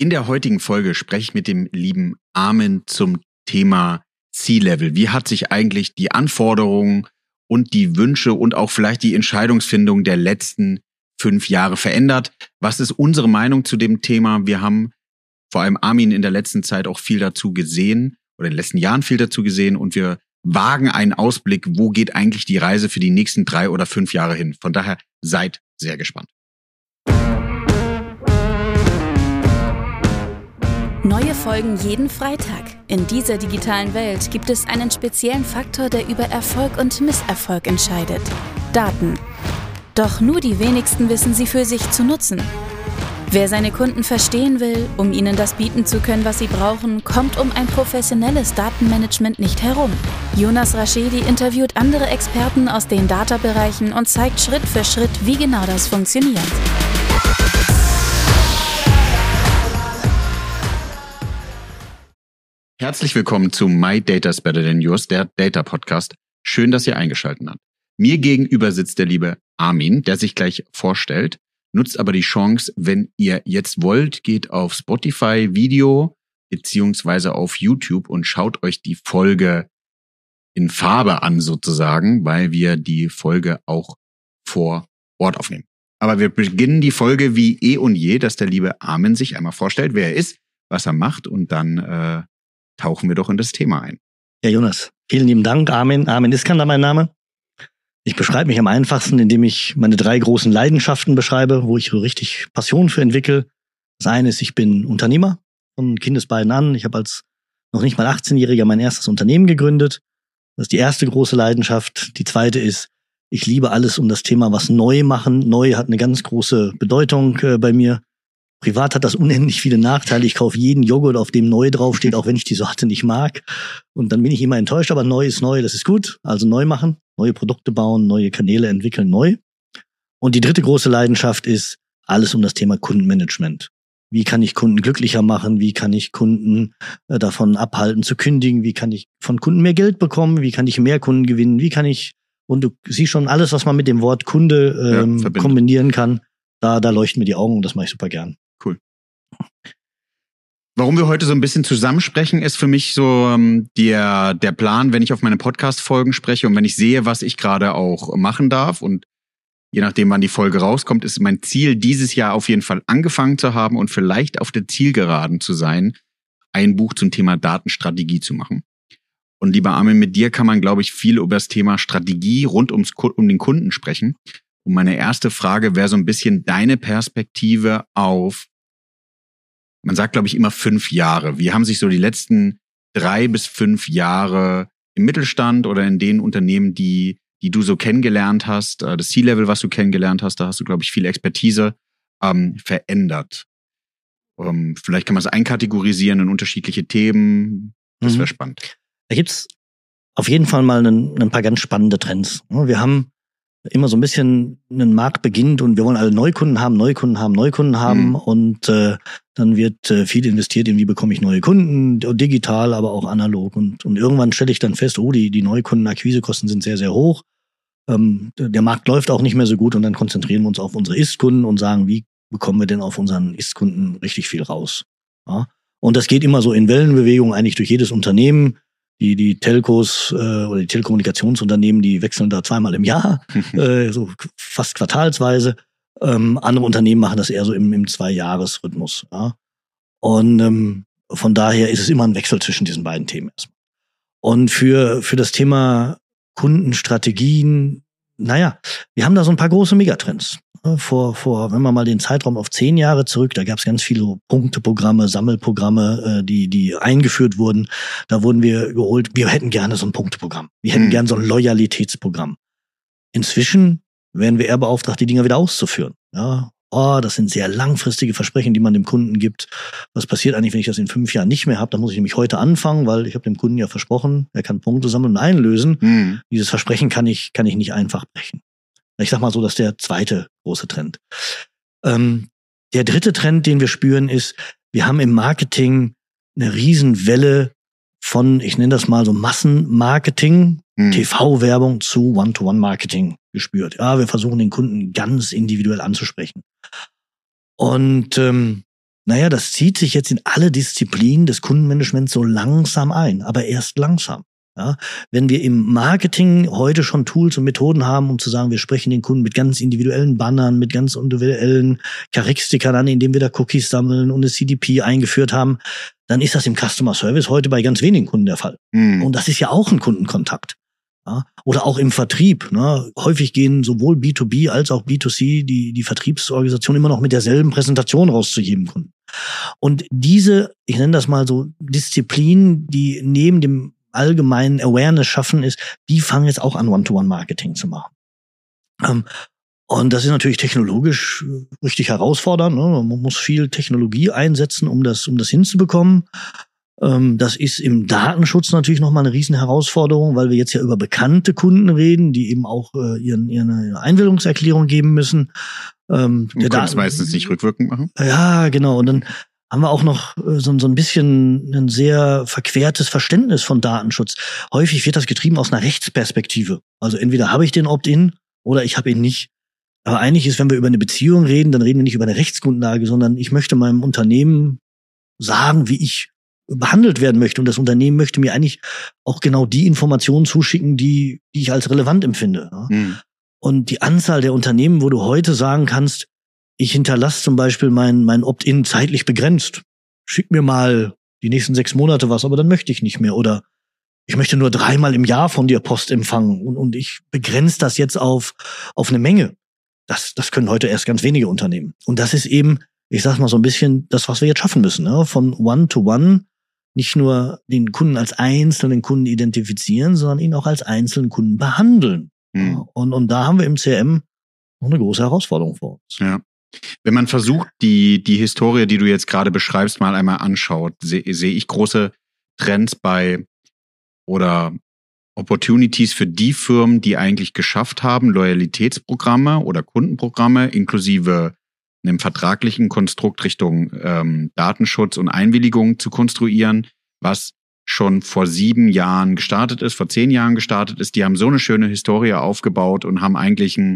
In der heutigen Folge spreche ich mit dem lieben Armin zum Thema C-Level. Wie hat sich eigentlich die Anforderungen und die Wünsche und auch vielleicht die Entscheidungsfindung der letzten 5 Jahre verändert? Was ist unsere Meinung zu dem Thema? Wir haben vor allem Armin in der letzten Zeit auch viel dazu gesehen oder in den letzten Jahren viel dazu gesehen und wir wagen einen Ausblick, wo geht eigentlich die Reise für die nächsten 3 oder 5 Jahre hin. Von daher seid sehr gespannt. Neue Folgen jeden Freitag. In dieser digitalen Welt gibt es einen speziellen Faktor, der über Erfolg und Misserfolg entscheidet: Daten. Doch nur die wenigsten wissen sie für sich zu nutzen. Wer seine Kunden verstehen will, um ihnen das bieten zu können, was sie brauchen, kommt um ein professionelles Datenmanagement nicht herum. Jonas Raschedi interviewt andere Experten aus den Data-Bereichen und zeigt Schritt für Schritt, wie genau das funktioniert. Herzlich willkommen zu My Data's Better Than Yours, der Data Podcast. Schön, dass ihr eingeschaltet habt. Mir gegenüber sitzt der liebe Armin, der sich gleich vorstellt. Nutzt aber die Chance, wenn ihr jetzt wollt, geht auf Spotify Video beziehungsweise auf YouTube und schaut euch die Folge in Farbe an sozusagen, weil wir die Folge auch vor Ort aufnehmen. Aber wir beginnen die Folge wie eh und je, dass der liebe Armin sich einmal vorstellt, wer er ist, was er macht und dann tauchen wir doch in das Thema ein. Ja, Jonas, vielen lieben Dank. Armin Iskander mein Name. Ich beschreibe mich am einfachsten, indem ich meine 3 großen Leidenschaften beschreibe, wo ich so richtig Passion für entwickle. Das eine ist, ich bin Unternehmer von Kindesbeinen an. Ich habe als noch nicht mal 18-Jähriger mein erstes Unternehmen gegründet. Das ist die erste große Leidenschaft. Die zweite ist, ich liebe alles um das Thema was neu machen. Neu hat eine ganz große Bedeutung bei mir. Privat hat das unendlich viele Nachteile. Ich kaufe jeden Joghurt, auf dem neu draufsteht, auch wenn ich die Sorte nicht mag. Und dann bin ich immer enttäuscht, aber neu ist neu, das ist gut. Also neu machen, neue Produkte bauen, neue Kanäle entwickeln, neu. Und die dritte große Leidenschaft ist alles um das Thema Kundenmanagement. Wie kann ich Kunden glücklicher machen? Wie kann ich Kunden davon abhalten zu kündigen? Wie kann ich von Kunden mehr Geld bekommen? Wie kann ich mehr Kunden gewinnen? Wie kann ich, und du siehst schon alles, was man mit dem Wort Kunde kombinieren kann, da leuchten mir die Augen und das mache ich super gern. Cool. Warum wir heute so ein bisschen zusammensprechen, ist für mich so der Plan, wenn ich auf meine Podcast-Folgen spreche und wenn ich sehe, was ich gerade auch machen darf und je nachdem, wann die Folge rauskommt, ist mein Ziel, dieses Jahr auf jeden Fall angefangen zu haben und vielleicht auf der Zielgeraden zu sein, ein Buch zum Thema Datenstrategie zu machen. Und lieber Armin, mit dir kann man, glaube ich, viel über das Thema Strategie rund um den Kunden sprechen. Und meine erste Frage wäre so ein bisschen deine Perspektive auf, man sagt, glaube ich, immer 5 Jahre. Wie haben sich so die letzten 3 bis 5 Jahre im Mittelstand oder in den Unternehmen, die du so kennengelernt hast, das C-Level, was du kennengelernt hast, da hast du, glaube ich, viel Expertise, verändert? Vielleicht kann man es einkategorisieren in unterschiedliche Themen. Das wäre spannend. Da gibt's auf jeden Fall mal ein paar ganz spannende Trends. Wir haben immer so ein bisschen einen Markt beginnt und wir wollen alle Neukunden haben und dann wird viel investiert in, wie bekomme ich neue Kunden, digital, aber auch analog und irgendwann stelle ich dann fest, die Neukundenakquisekosten sind sehr, sehr hoch. Der Markt läuft auch nicht mehr so gut und dann konzentrieren wir uns auf unsere Ist-Kunden und sagen, wie bekommen wir denn auf unseren Ist-Kunden richtig viel raus? Ja? Und das geht immer so in Wellenbewegungen eigentlich durch jedes Unternehmen. Die Telcos oder die Telekommunikationsunternehmen, die wechseln da 2-mal im Jahr, so fast quartalsweise. Andere Unternehmen machen das eher so im 2-Jahres-Rhythmus. Ja? Und von daher ist es immer ein Wechsel zwischen diesen beiden Themen erstmal. Und für das Thema Kundenstrategien, wir haben da so ein paar große Megatrends. Vor, wenn man mal den Zeitraum auf 10 Jahre zurück, da gab es ganz viele Punkteprogramme, Sammelprogramme, die eingeführt wurden. Da wurden wir geholt, wir hätten gerne so ein Punkteprogramm. Wir hätten gerne so ein Loyalitätsprogramm. Inzwischen werden wir eher beauftragt, die Dinger wieder auszuführen. Ja, das sind sehr langfristige Versprechen, die man dem Kunden gibt. Was passiert eigentlich, wenn ich das in 5 Jahren nicht mehr habe? Da muss ich nämlich heute anfangen, weil ich habe dem Kunden ja versprochen, er kann Punkte sammeln und einlösen. Dieses Versprechen kann ich nicht einfach brechen. Ich sag mal so, das ist der zweite große Trend. Der dritte Trend, den wir spüren, ist, wir haben im Marketing eine Riesenwelle von, ich nenne das mal so Massenmarketing, TV-Werbung zu One-to-One-Marketing gespürt. Ja, wir versuchen den Kunden ganz individuell anzusprechen. Und Naja, das zieht sich jetzt in alle Disziplinen des Kundenmanagements so langsam ein, aber erst langsam. Ja, wenn wir im Marketing heute schon Tools und Methoden haben, um zu sagen, wir sprechen den Kunden mit ganz individuellen Bannern, mit ganz individuellen Charakteristikern an, indem wir da Cookies sammeln und eine CDP eingeführt haben, dann ist das im Customer Service heute bei ganz wenigen Kunden der Fall. Und das ist ja auch ein Kundenkontakt. Ja, oder auch im Vertrieb. Ne? Häufig gehen sowohl B2B als auch B2C die Vertriebsorganisation immer noch mit derselben Präsentation raus zu jedem Kunden. Und diese, ich nenne das mal so, Disziplinen, die neben dem allgemeinen Awareness schaffen ist, die fangen jetzt auch an, One-to-One-Marketing zu machen. Und das ist natürlich technologisch richtig herausfordernd. Ne? Man muss viel Technologie einsetzen, um das hinzubekommen. Das ist im Datenschutz natürlich nochmal eine riesen Herausforderung, weil wir jetzt ja über bekannte Kunden reden, die eben auch ihre Einwilligungserklärung geben müssen. Du kannst meistens nicht rückwirkend machen. Ja, genau. Und dann haben wir auch noch so ein bisschen ein sehr verquertes Verständnis von Datenschutz. Häufig wird das getrieben aus einer Rechtsperspektive. Also entweder habe ich den Opt-in oder ich habe ihn nicht. Aber eigentlich ist, wenn wir über eine Beziehung reden, dann reden wir nicht über eine Rechtsgrundlage, sondern ich möchte meinem Unternehmen sagen, wie ich behandelt werden möchte. Und das Unternehmen möchte mir eigentlich auch genau die Informationen zuschicken, die ich als relevant empfinde. Und die Anzahl der Unternehmen, wo du heute sagen kannst, ich hinterlasse zum Beispiel mein Opt-in zeitlich begrenzt. Schick mir mal die nächsten 6 Monate was, aber dann möchte ich nicht mehr. Oder ich möchte nur 3-mal im Jahr von dir Post empfangen und ich begrenze das jetzt auf eine Menge. Das können heute erst ganz wenige Unternehmen. Und das ist eben, ich sag mal so ein bisschen das, was wir jetzt schaffen müssen. Ne? Von One-to-One nicht nur den Kunden als einzelnen Kunden identifizieren, sondern ihn auch als einzelnen Kunden behandeln. Und da haben wir im CRM noch eine große Herausforderung vor uns. Ja. Wenn man versucht, die Historie, die du jetzt gerade beschreibst, mal einmal anschaut, sehe ich große Trends oder Opportunities für die Firmen, die eigentlich geschafft haben, Loyalitätsprogramme oder Kundenprogramme inklusive einem vertraglichen Konstrukt Richtung Datenschutz und Einwilligung zu konstruieren, was schon vor 7 Jahren gestartet ist, vor 10 Jahren gestartet ist. Die haben so eine schöne Historie aufgebaut und haben eigentlich einen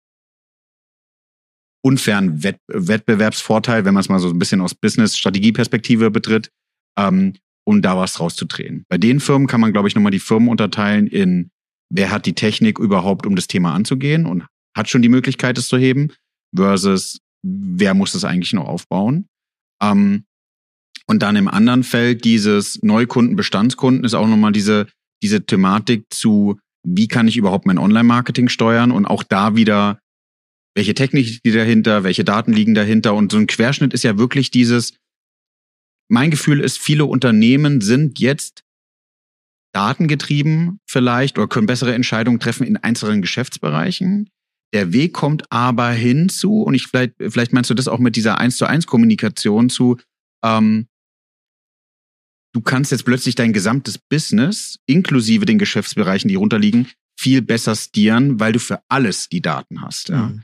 unfairen Wettbewerbsvorteil, wenn man es mal so ein bisschen aus Business-Strategieperspektive betritt, um da was rauszudrehen. Bei den Firmen kann man, glaube ich, nochmal die Firmen unterteilen in, wer hat die Technik überhaupt, um das Thema anzugehen und hat schon die Möglichkeit, es zu heben, versus wer muss es eigentlich noch aufbauen. Und dann im anderen Feld dieses Neukunden, Bestandskunden ist auch nochmal diese Thematik zu, wie kann ich überhaupt mein Online-Marketing steuern und auch da wieder, welche Technik liegt dahinter, welche Daten liegen dahinter und so ein Querschnitt ist ja wirklich mein Gefühl ist, viele Unternehmen sind jetzt datengetrieben vielleicht oder können bessere Entscheidungen treffen in einzelnen Geschäftsbereichen. Der Weg kommt aber hinzu, und vielleicht meinst du das auch mit dieser 1:1 Kommunikation zu, du kannst jetzt plötzlich dein gesamtes Business, inklusive den Geschäftsbereichen, die runterliegen, viel besser steeren, weil du für alles die Daten hast. Ja.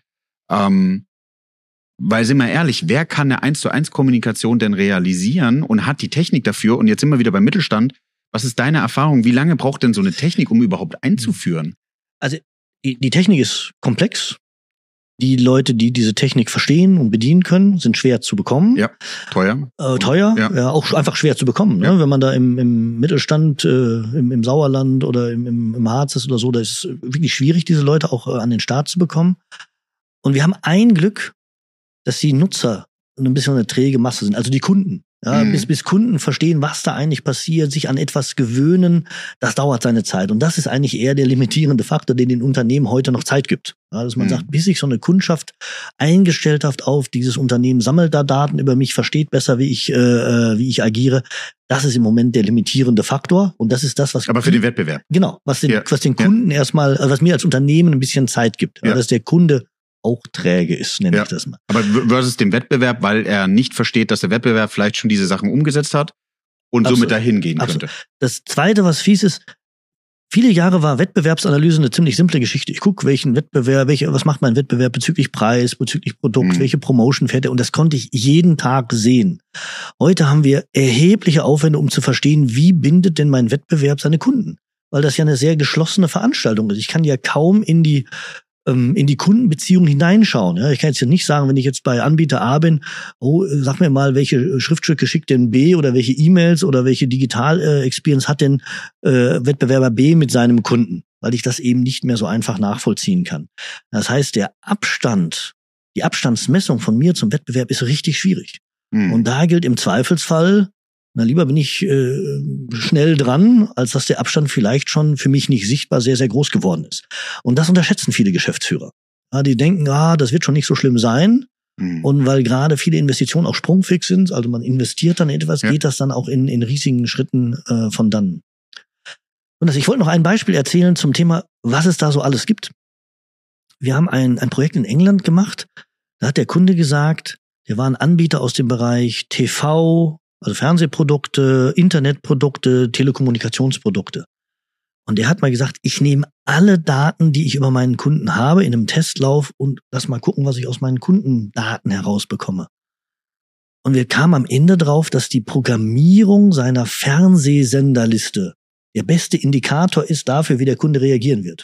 Weil, sind wir ehrlich, wer kann eine 1:1 Kommunikation denn realisieren und hat die Technik dafür? Und jetzt sind wir wieder beim Mittelstand. Was ist deine Erfahrung? Wie lange braucht denn so eine Technik, um überhaupt einzuführen? Also die Technik ist komplex. Die Leute, die diese Technik verstehen und bedienen können, sind schwer zu bekommen. Ja, teuer. Ja, auch einfach schwer zu bekommen. Ja. Ne? Wenn man da im Mittelstand, im Sauerland oder im Harz ist oder so, da ist wirklich schwierig, diese Leute auch an den Start zu bekommen. Und wir haben ein Glück, dass die Nutzer ein bisschen eine träge Masse sind, also die Kunden. Ja, bis Kunden verstehen, was da eigentlich passiert, sich an etwas gewöhnen, das dauert seine Zeit. Und das ist eigentlich eher der limitierende Faktor, den den Unternehmen heute noch Zeit gibt. Ja, dass man sagt, bis sich so eine Kundschaft eingestellt hat auf dieses Unternehmen, sammelt da Daten über mich, versteht besser, wie ich agiere. Das ist im Moment der limitierende Faktor. Und das ist das, was... Aber für den Wettbewerb. Genau, was den Kunden erstmal, also was mir als Unternehmen ein bisschen Zeit gibt. Ja. Dass der Kunde auch träge ist, nenne ich das mal. Aber versus dem Wettbewerb, weil er nicht versteht, dass der Wettbewerb vielleicht schon diese Sachen umgesetzt hat und somit dahin gehen könnte. Das Zweite, was fies ist, viele Jahre war Wettbewerbsanalyse eine ziemlich simple Geschichte. Ich gucke, welchen Wettbewerb, was macht mein Wettbewerb bezüglich Preis, bezüglich Produkt, welche Promotion fährt er, und das konnte ich jeden Tag sehen. Heute haben wir erhebliche Aufwände, um zu verstehen, wie bindet denn mein Wettbewerb seine Kunden? Weil das ja eine sehr geschlossene Veranstaltung ist. Ich kann ja kaum in die in die Kundenbeziehung hineinschauen. Ja, ich kann jetzt nicht sagen, wenn ich jetzt bei Anbieter A bin, sag mir mal, welche Schriftstücke schickt denn B oder welche E-Mails oder welche Digital-Experience hat denn Wettbewerber B mit seinem Kunden, weil ich das eben nicht mehr so einfach nachvollziehen kann. Das heißt, die Abstandsmessung von mir zum Wettbewerb ist richtig schwierig. Und da gilt im Zweifelsfall, na, lieber bin ich schnell dran, als dass der Abstand vielleicht schon für mich nicht sichtbar sehr, sehr groß geworden ist. Und das unterschätzen viele Geschäftsführer. Ja, die denken, das wird schon nicht so schlimm sein. Und weil gerade viele Investitionen auch sprungfix sind, also man investiert dann etwas, geht das dann auch in riesigen Schritten von dann. Und ich wollte noch ein Beispiel erzählen zum Thema, was es da so alles gibt. Wir haben ein Projekt in England gemacht. Da hat der Kunde gesagt, der war ein Anbieter aus dem Bereich TV, also Fernsehprodukte, Internetprodukte, Telekommunikationsprodukte. Und der hat mal gesagt, ich nehme alle Daten, die ich über meinen Kunden habe, in einem Testlauf und lass mal gucken, was ich aus meinen Kundendaten herausbekomme. Und wir kamen am Ende drauf, dass die Programmierung seiner Fernsehsenderliste der beste Indikator ist dafür, wie der Kunde reagieren wird.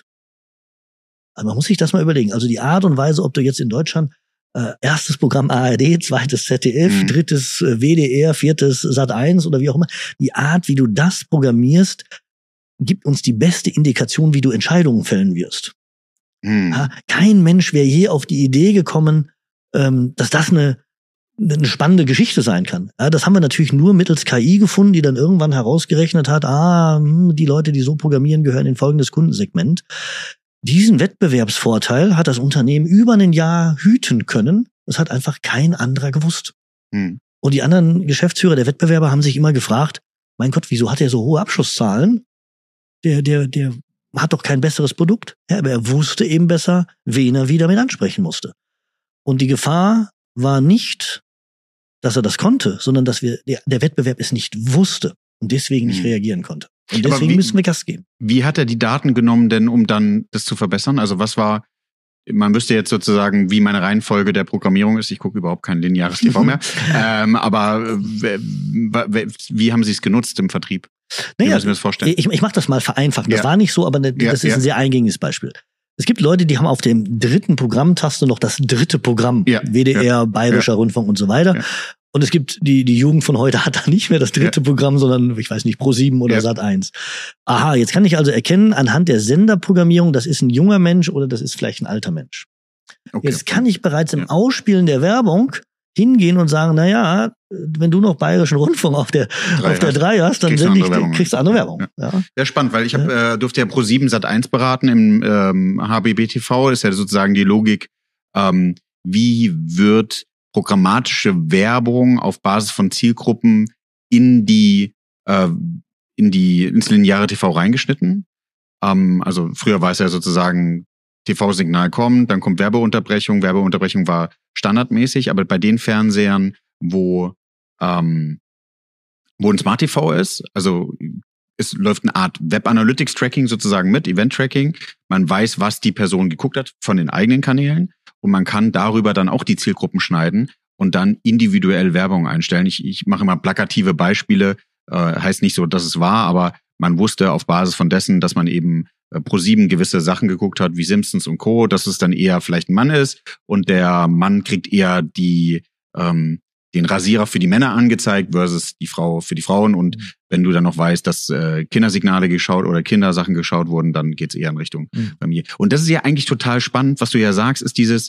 Also man muss sich das mal überlegen. Also die Art und Weise, ob du jetzt in Deutschland erstes Programm ARD, zweites ZDF, drittes WDR, viertes Sat1 oder wie auch immer. Die Art, wie du das programmierst, gibt uns die beste Indikation, wie du Entscheidungen fällen wirst. Ja, kein Mensch wäre je auf die Idee gekommen, dass das eine spannende Geschichte sein kann. Ja, das haben wir natürlich nur mittels KI gefunden, die dann irgendwann herausgerechnet hat, die Leute, die so programmieren, gehören in folgendes Kundensegment. Diesen Wettbewerbsvorteil hat das Unternehmen über ein Jahr hüten können. Das hat einfach kein anderer gewusst. Und die anderen Geschäftsführer der Wettbewerber haben sich immer gefragt, mein Gott, wieso hat er so hohe Abschlusszahlen? Der hat doch kein besseres Produkt. Ja, aber er wusste eben besser, wen er wieder mit ansprechen musste. Und die Gefahr war nicht, dass er das konnte, sondern dass der Wettbewerb es nicht wusste und deswegen nicht reagieren konnte. Und deswegen müssen wir Gas geben. Wie hat er die Daten genommen denn, um dann das zu verbessern? Also was war, man wüsste jetzt sozusagen, wie meine Reihenfolge der Programmierung ist. Ich gucke überhaupt kein lineares TV mehr. Aber wie haben Sie es genutzt im Vertrieb? Wie müssen wir das vorstellen? Ich mache das mal vereinfacht. Das war nicht so, aber das ist ein sehr eingängiges Beispiel. Es gibt Leute, die haben auf dem dritten Programmtaste noch das dritte Programm. WDR, Bayerischer Rundfunk und so weiter. Ja. Und es gibt die Jugend von heute hat da nicht mehr das dritte Programm, sondern ich weiß nicht, Pro7 oder Sat1. Aha, jetzt kann ich also erkennen anhand der Senderprogrammierung, das ist ein junger Mensch oder das ist vielleicht ein alter Mensch. Okay. Jetzt kann ich bereits im Ausspielen der Werbung hingehen und sagen, na ja, wenn du noch Bayerischen Rundfunk auf der 3 hast, dann kriegst du andere Werbung. Ja. Sehr spannend, weil ich durfte ja Pro7 Sat1 beraten im HBB TV. Das ist ja sozusagen die Logik, wie wird programmatische Werbung auf Basis von Zielgruppen ins lineare TV reingeschnitten. Also früher war es ja sozusagen TV-Signal kommt, dann kommt Werbeunterbrechung. Werbeunterbrechung war standardmäßig, aber bei den Fernsehern, wo ein Smart TV ist, also es läuft eine Art Web-Analytics-Tracking sozusagen mit, Event-Tracking. Man weiß, was die Person geguckt hat von den eigenen Kanälen und man kann darüber dann auch die Zielgruppen schneiden und dann individuell Werbung einstellen. Ich mache immer plakative Beispiele, heißt nicht so, dass es war, aber man wusste auf Basis von dessen, dass man eben Pro7 gewisse Sachen geguckt hat, wie Simpsons und Co., dass es dann eher vielleicht ein Mann ist und der Mann kriegt eher den Rasierer für die Männer angezeigt versus die Frau für die Frauen. Und wenn du dann noch weißt, dass Kindersignale geschaut oder Kindersachen geschaut wurden, dann geht's eher in Richtung Familie. Und das ist ja eigentlich total spannend, was du ja sagst, ist dieses,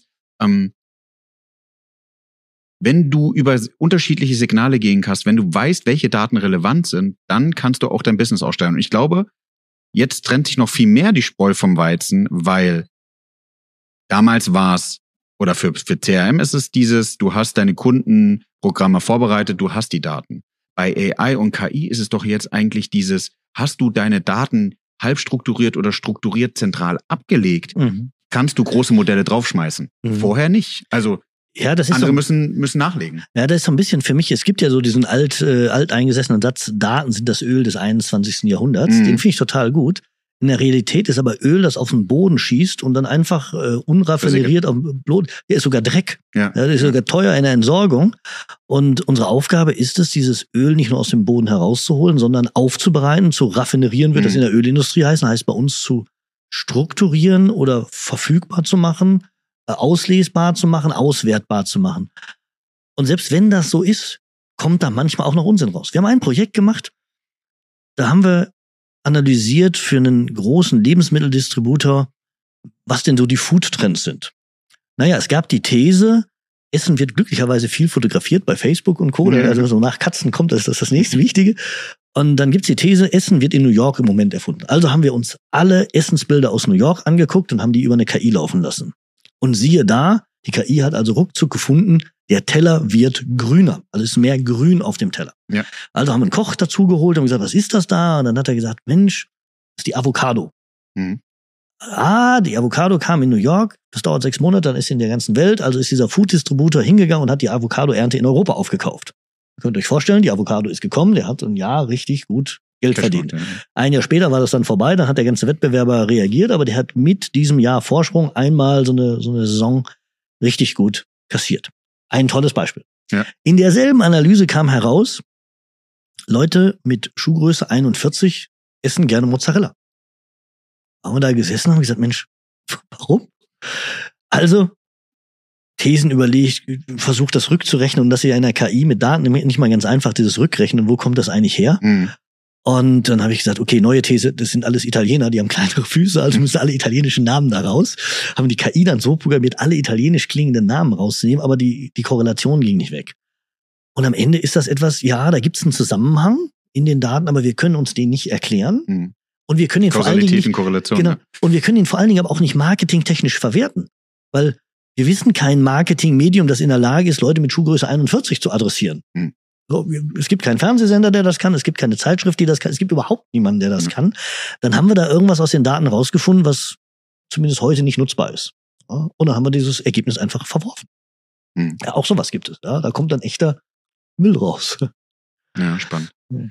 wenn du über unterschiedliche Signale gehen kannst, wenn du weißt, welche Daten relevant sind, dann kannst du auch dein Business ausstellen. Und ich glaube, jetzt trennt sich noch viel mehr die Spreu vom Weizen, weil damals war es, oder für CRM ist es dieses, du hast deine Kundenprogramme vorbereitet, du hast die Daten. Bei AI und KI ist es doch jetzt eigentlich dieses, hast du deine Daten halb strukturiert oder strukturiert zentral abgelegt, kannst du große Modelle draufschmeißen. Vorher nicht. Also das ist andere müssen nachlegen. Ja, das ist so ein bisschen für mich, es gibt ja so diesen alteingesessenen Satz, Daten sind das Öl des 21. Jahrhunderts. Den finde ich total gut. In der Realität ist aber Öl, das auf den Boden schießt und dann einfach unraffineriert auf dem Boden, der ist sogar Dreck. Ja, der ist sogar teuer in der Entsorgung. Und unsere Aufgabe ist es, dieses Öl nicht nur aus dem Boden herauszuholen, sondern aufzubereiten, zu raffinerieren, wird das in der Ölindustrie heißen, heißt bei uns zu strukturieren oder verfügbar zu machen, auslesbar zu machen, auswertbar zu machen. Und selbst wenn das so ist, kommt da manchmal auch noch Unsinn raus. Wir haben ein Projekt gemacht, da haben wir analysiert für einen großen Lebensmitteldistributor, was denn so die Food-Trends sind. Naja, es gab die These, Essen wird glücklicherweise viel fotografiert bei Facebook und Co. Also so nach Katzen kommt das ist das nächste Wichtige. Und dann gibt's die These, Essen wird in New York im Moment erfunden. Also haben wir uns alle Essensbilder aus New York angeguckt und haben die über eine KI laufen lassen. Und siehe da, die KI hat also ruckzuck gefunden, der Teller wird grüner. Also es ist mehr Grün auf dem Teller. Ja. Also haben wir einen Koch dazu geholt und gesagt, was ist das da? Und dann hat er gesagt, Mensch, das ist die Avocado. Mhm. Die Avocado kam in New York, das dauert 6 Monate, dann ist sie in der ganzen Welt, also ist dieser Food-Distributor hingegangen und hat die Avocado-Ernte in Europa aufgekauft. Ihr könnt euch vorstellen, die Avocado ist gekommen, der hat ein Jahr richtig gut Geld verdient. Ja. Ein Jahr später war das dann vorbei, dann hat der ganze Wettbewerber reagiert, aber der hat mit diesem Jahr Vorsprung einmal so eine Saison richtig gut kassiert. Ein tolles Beispiel. Ja. In derselben Analyse kam heraus, Leute mit Schuhgröße 41 essen gerne Mozzarella. Haben wir da gesessen und haben gesagt, Mensch, warum? Also, Thesen überlegt, versucht das rückzurechnen und das hier in der KI mit Daten nicht mal ganz einfach, dieses Rückrechnen, wo kommt das eigentlich her? Mhm. Und dann habe ich gesagt, okay, neue These, das sind alles Italiener, die haben kleinere Füße, also müssen alle italienischen Namen da raus. Haben die KI dann so programmiert, alle italienisch klingenden Namen rauszunehmen, aber die Korrelation ging nicht weg. Und am Ende ist das etwas, ja, da gibt es einen Zusammenhang in den Daten, aber wir können uns den nicht erklären. Mhm. Und wir können ihn vor allen Dingen nicht, genau, und wir können ihn vor allen Dingen aber auch nicht marketingtechnisch verwerten, weil wir wissen kein Marketingmedium, das in der Lage ist, Leute mit Schuhgröße 41 zu adressieren. Mhm. So, es gibt keinen Fernsehsender, der das kann, es gibt keine Zeitschrift, die das kann, es gibt überhaupt niemanden, der das kann. Dann haben wir da irgendwas aus den Daten rausgefunden, was zumindest heute nicht nutzbar ist. Ja, und dann haben wir dieses Ergebnis einfach verworfen. Mhm. Ja, auch sowas gibt es. Ja, da kommt dann echter Müll raus. Ja, spannend. Mhm.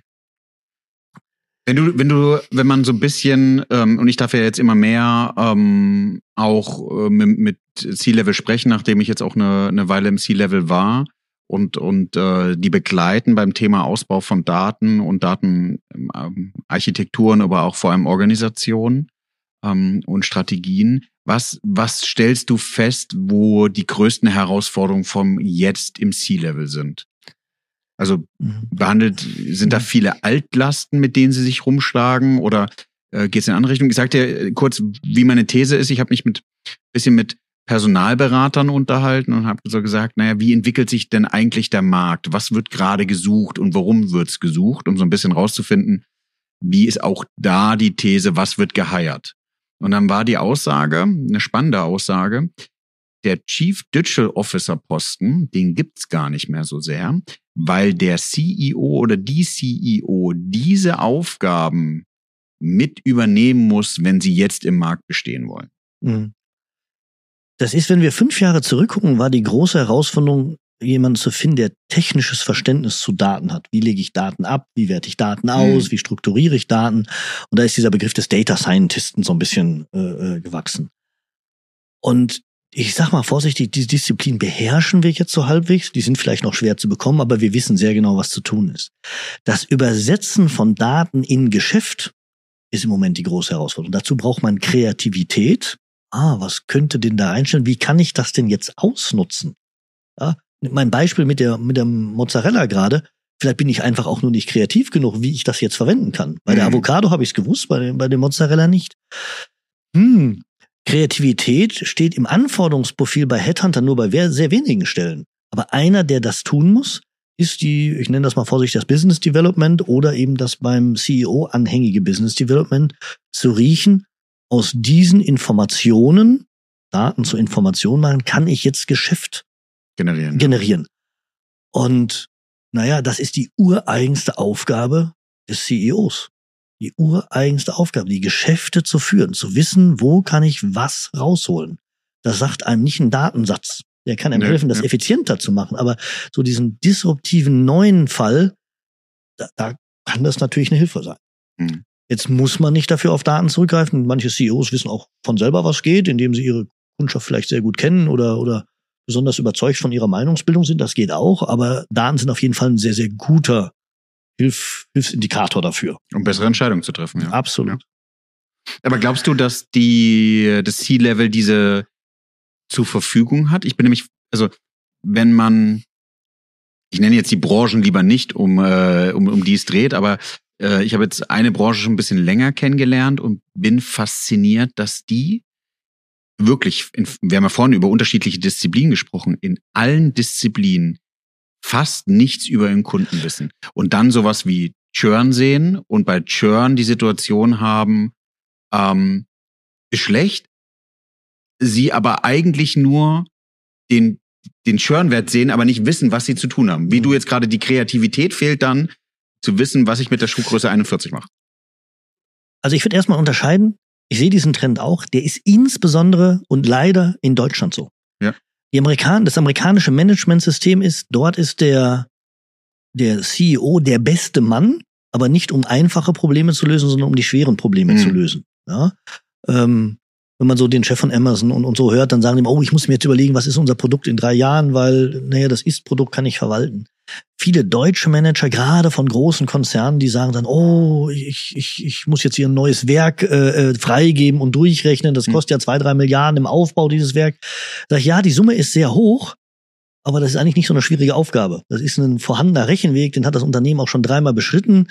Wenn man so ein bisschen, und ich darf ja jetzt immer mehr auch mit C-Level sprechen, nachdem ich jetzt auch eine Weile im C-Level war und die begleiten beim Thema Ausbau von Daten und Datenarchitekturen, aber auch vor allem Organisationen und Strategien. Was stellst du fest, wo die größten Herausforderungen vom Jetzt im C-Level sind? Also sind da viele Altlasten, mit denen sie sich rumschlagen, oder geht es in eine andere Richtung? Ich sag dir kurz, wie meine These ist. Ich habe mich bisschen mit Personalberatern unterhalten und habe so gesagt, naja, wie entwickelt sich denn eigentlich der Markt? Was wird gerade gesucht und warum wird's gesucht? Um so ein bisschen rauszufinden, wie ist auch da die These, was wird geheiert? Und dann war die Aussage, eine spannende Aussage, der Chief Digital Officer Posten, den gibt's gar nicht mehr so sehr, weil der CEO oder die CEO diese Aufgaben mit übernehmen muss, wenn sie jetzt im Markt bestehen wollen. Das ist, wenn wir 5 Jahre zurückgucken, war die große Herausforderung, jemanden zu finden, der technisches Verständnis zu Daten hat. Wie lege ich Daten ab? Wie werte ich Daten aus? Wie strukturiere ich Daten? Und da ist dieser Begriff des Data Scientisten so ein bisschen gewachsen. Und ich sag mal vorsichtig, die Disziplin beherrschen wir jetzt so halbwegs. Die sind vielleicht noch schwer zu bekommen, aber wir wissen sehr genau, was zu tun ist. Das Übersetzen von Daten in Geschäft ist im Moment die große Herausforderung. Dazu braucht man Kreativität. Was könnte denn da reinstellen? Wie kann ich das denn jetzt ausnutzen? Ja, mein Beispiel mit dem Mozzarella gerade. Vielleicht bin ich einfach auch nur nicht kreativ genug, wie ich das jetzt verwenden kann. Bei der Avocado habe ich es gewusst, bei dem Mozzarella nicht. Kreativität steht im Anforderungsprofil bei Headhunter nur bei sehr wenigen Stellen. Aber einer, der das tun muss, ist ich nenne das mal vorsichtig, das Business Development oder eben das beim CEO anhängige Business Development zu riechen. Aus diesen Informationen, Daten zu Informationen machen, kann ich jetzt Geschäft generieren. Und das ist die ureigenste Aufgabe des CEOs. Die ureigenste Aufgabe, die Geschäfte zu führen, zu wissen, wo kann ich was rausholen. Das sagt einem nicht ein Datensatz. Der kann einem helfen, das effizienter zu machen. Aber so diesen disruptiven neuen Fall, da kann das natürlich eine Hilfe sein. Jetzt muss man nicht dafür auf Daten zurückgreifen. Manche CEOs wissen auch von selber, was geht, indem sie ihre Kundschaft vielleicht sehr gut kennen oder besonders überzeugt von ihrer Meinungsbildung sind. Das geht auch. Aber Daten sind auf jeden Fall ein sehr, sehr guter Hilfsindikator dafür. Um bessere Entscheidungen zu treffen, ja. Absolut. Aber glaubst du, dass das C-Level diese zur Verfügung hat? Ich bin nämlich, also wenn man, ich nenne jetzt die Branchen lieber nicht, um die es dreht, aber ich habe jetzt eine Branche schon ein bisschen länger kennengelernt und bin fasziniert, dass die wirklich, wir haben ja vorhin über unterschiedliche Disziplinen gesprochen, in allen Disziplinen fast nichts über den Kunden wissen. Und dann sowas wie Churn sehen und bei Churn die Situation haben, ist schlecht, sie aber eigentlich nur den Churn-Wert sehen, aber nicht wissen, was sie zu tun haben. Wie du jetzt gerade, die Kreativität fehlt dann, zu wissen, was ich mit der Schuhgröße 41 mache. Also ich würde erstmal unterscheiden, ich sehe diesen Trend auch, der ist insbesondere und leider in Deutschland so. Ja. Das amerikanische Managementsystem ist, dort ist der CEO der beste Mann, aber nicht um einfache Probleme zu lösen, sondern um die schweren Probleme zu lösen. Ja? Wenn man so den Chef von Amazon und so hört, dann sagen die, ich muss mir jetzt überlegen, was ist unser Produkt in 3 Jahren, weil, das Ist-Produkt kann ich verwalten. Viele deutsche Manager, gerade von großen Konzernen, die sagen dann, ich muss jetzt hier ein neues Werk freigeben und durchrechnen, das kostet ja 2-3 Milliarden im Aufbau, dieses Werk. Sag ich, ja, die Summe ist sehr hoch, aber das ist eigentlich nicht so eine schwierige Aufgabe. Das ist ein vorhandener Rechenweg, den hat das Unternehmen auch schon 3-mal beschritten.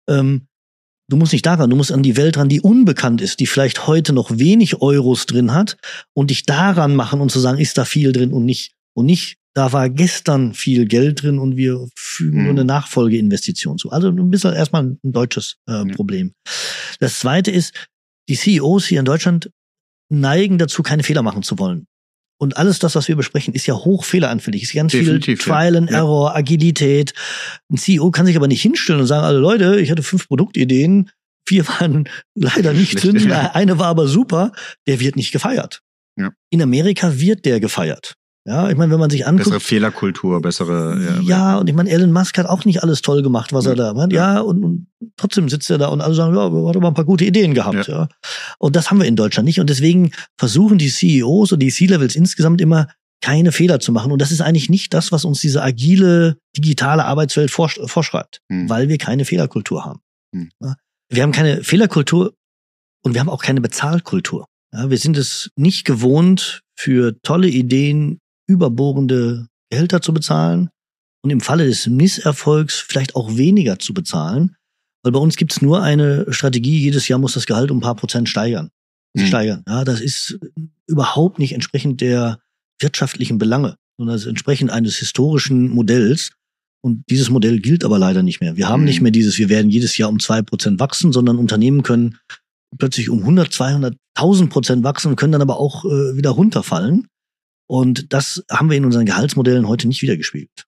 Du musst nicht daran, du musst an die Welt ran, die unbekannt ist, die vielleicht heute noch wenig Euros drin hat und dich daran machen und zu sagen, ist da viel drin und nicht, da war gestern viel Geld drin und wir fügen nur eine Nachfolgeinvestition zu. Also ein bisschen erstmal ein deutsches Problem. Das Zweite ist, die CEOs hier in Deutschland neigen dazu, keine Fehler machen zu wollen. Und alles das, was wir besprechen, ist ja hoch fehleranfällig. Ist ganz Definitiv, viel Trial and Error, Agilität. Ein CEO kann sich aber nicht hinstellen und sagen, Leute, ich hatte 5 Produktideen, 4 waren leider nicht zündend, eine war aber super. Der wird nicht gefeiert. Ja. In Amerika wird der gefeiert. Ja, ich meine, wenn man sich anguckt. Bessere Fehlerkultur, bessere. Ja, und ich meine, Elon Musk hat auch nicht alles toll gemacht, was er da macht. Ja, und trotzdem sitzt er da und alle sagen, ja, er hat aber ein paar gute Ideen gehabt. Ja. Und das haben wir in Deutschland nicht. Und deswegen versuchen die CEOs und die C-Levels insgesamt immer keine Fehler zu machen. Und das ist eigentlich nicht das, was uns diese agile, digitale Arbeitswelt vorschreibt, weil wir keine Fehlerkultur haben. Ja. Wir haben keine Fehlerkultur und wir haben auch keine Bezahlkultur. Ja, wir sind es nicht gewohnt, für tolle Ideen überbohrende Gehälter zu bezahlen und im Falle des Misserfolgs vielleicht auch weniger zu bezahlen, weil bei uns gibt's nur eine Strategie, jedes Jahr muss das Gehalt um ein paar Prozent steigern. Ja, das ist überhaupt nicht entsprechend der wirtschaftlichen Belange, sondern es ist entsprechend eines historischen Modells und dieses Modell gilt aber leider nicht mehr. Wir haben nicht mehr wir werden jedes Jahr um 2% wachsen, sondern Unternehmen können plötzlich um 100, 200, 1000% wachsen und können dann aber auch wieder runterfallen. Und das haben wir in unseren Gehaltsmodellen heute nicht wiedergespiegelt.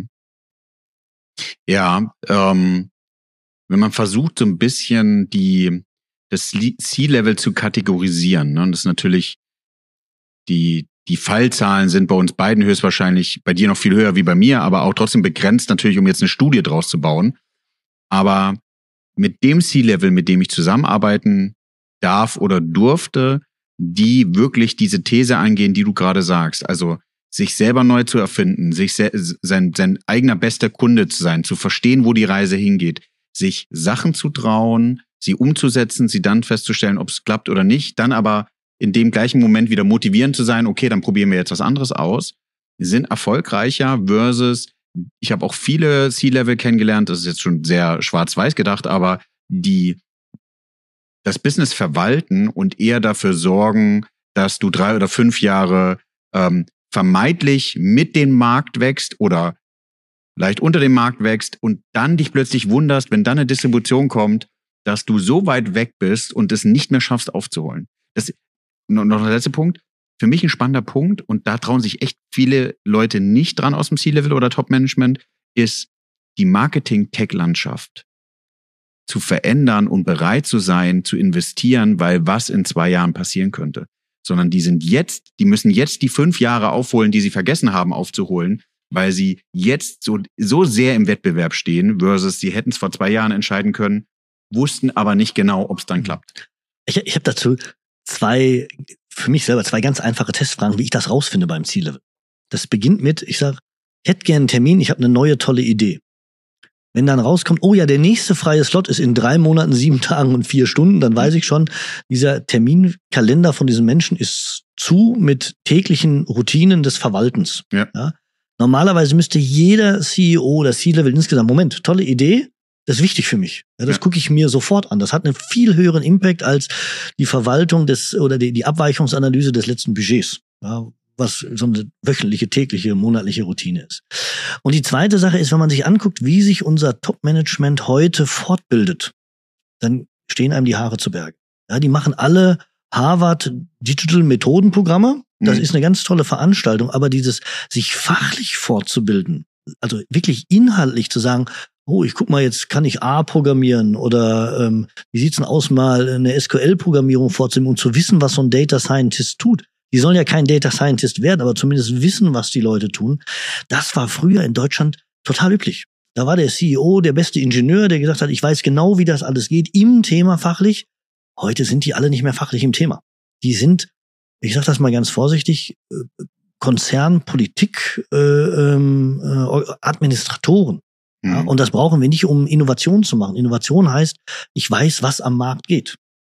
Ja, wenn man versucht, so ein bisschen das C-Level zu kategorisieren, ne, und das ist natürlich, die Fallzahlen sind bei uns beiden höchstwahrscheinlich, bei dir noch viel höher wie bei mir, aber auch trotzdem begrenzt natürlich, um jetzt eine Studie draus zu bauen. Aber mit dem C-Level, mit dem ich zusammenarbeiten darf oder durfte, die wirklich diese These angehen, die du gerade sagst. Also sich selber neu zu erfinden, sein eigener bester Kunde zu sein, zu verstehen, wo die Reise hingeht, sich Sachen zu trauen, sie umzusetzen, sie dann festzustellen, ob es klappt oder nicht, dann aber in dem gleichen Moment wieder motivierend zu sein, okay, dann probieren wir jetzt was anderes aus, sind erfolgreicher versus, ich habe auch viele C-Level kennengelernt, das ist jetzt schon sehr schwarz-weiß gedacht, aber die das Business verwalten und eher dafür sorgen, dass du 3 oder 5 Jahre vermeintlich mit dem Markt wächst oder leicht unter dem Markt wächst und dann dich plötzlich wunderst, wenn dann eine Distribution kommt, dass du so weit weg bist und es nicht mehr schaffst aufzuholen. Das noch der letzte Punkt. Für mich ein spannender Punkt und da trauen sich echt viele Leute nicht dran aus dem C-Level oder Top-Management, ist die Marketing-Tech-Landschaft zu verändern und bereit zu sein, zu investieren, weil was in 2 Jahren passieren könnte. Sondern die müssen jetzt die 5 Jahre aufholen, die sie vergessen haben aufzuholen, weil sie jetzt so sehr im Wettbewerb stehen, versus sie hätten es vor 2 Jahren entscheiden können, wussten aber nicht genau, ob es dann klappt. Ich habe dazu für mich selber 2 ganz einfache Testfragen, wie ich das rausfinde beim C-Level. Das beginnt mit, ich hätte gerne einen Termin, ich habe eine neue tolle Idee. Wenn dann rauskommt, oh ja, der nächste freie Slot ist in 3 Monaten, 7 Tagen und 4 Stunden, dann weiß ich schon, dieser Terminkalender von diesen Menschen ist zu mit täglichen Routinen des Verwaltens. Ja? Normalerweise müsste jeder CEO oder C-Level insgesamt, Moment, tolle Idee, das ist wichtig für mich. Ja, das gucke ich mir sofort an. Das hat einen viel höheren Impact als die Verwaltung oder die Abweichungsanalyse des letzten Budgets. Ja, was so eine wöchentliche, tägliche, monatliche Routine ist. Und die zweite Sache ist, wenn man sich anguckt, wie sich unser Top-Management heute fortbildet, dann stehen einem die Haare zu Berge. Ja, die machen alle Harvard Digital Methodenprogramme. Das ist eine ganz tolle Veranstaltung, aber dieses sich fachlich fortzubilden, also wirklich inhaltlich zu sagen, oh, ich guck mal, jetzt kann ich A programmieren oder wie sieht's denn aus, mal eine SQL-Programmierung vorzunehmen und zu wissen, was so ein Data Scientist tut. Die sollen ja kein Data Scientist werden, aber zumindest wissen, was die Leute tun. Das war früher in Deutschland total üblich. Da war der CEO der beste Ingenieur, der gesagt hat, ich weiß genau, wie das alles geht, im Thema fachlich. Heute sind die alle nicht mehr fachlich im Thema. Die sind, ich sage das mal ganz vorsichtig, Konzern, Politik, Administratoren. Ja, und das brauchen wir nicht, um Innovation zu machen. Innovation heißt, ich weiß, was am Markt geht.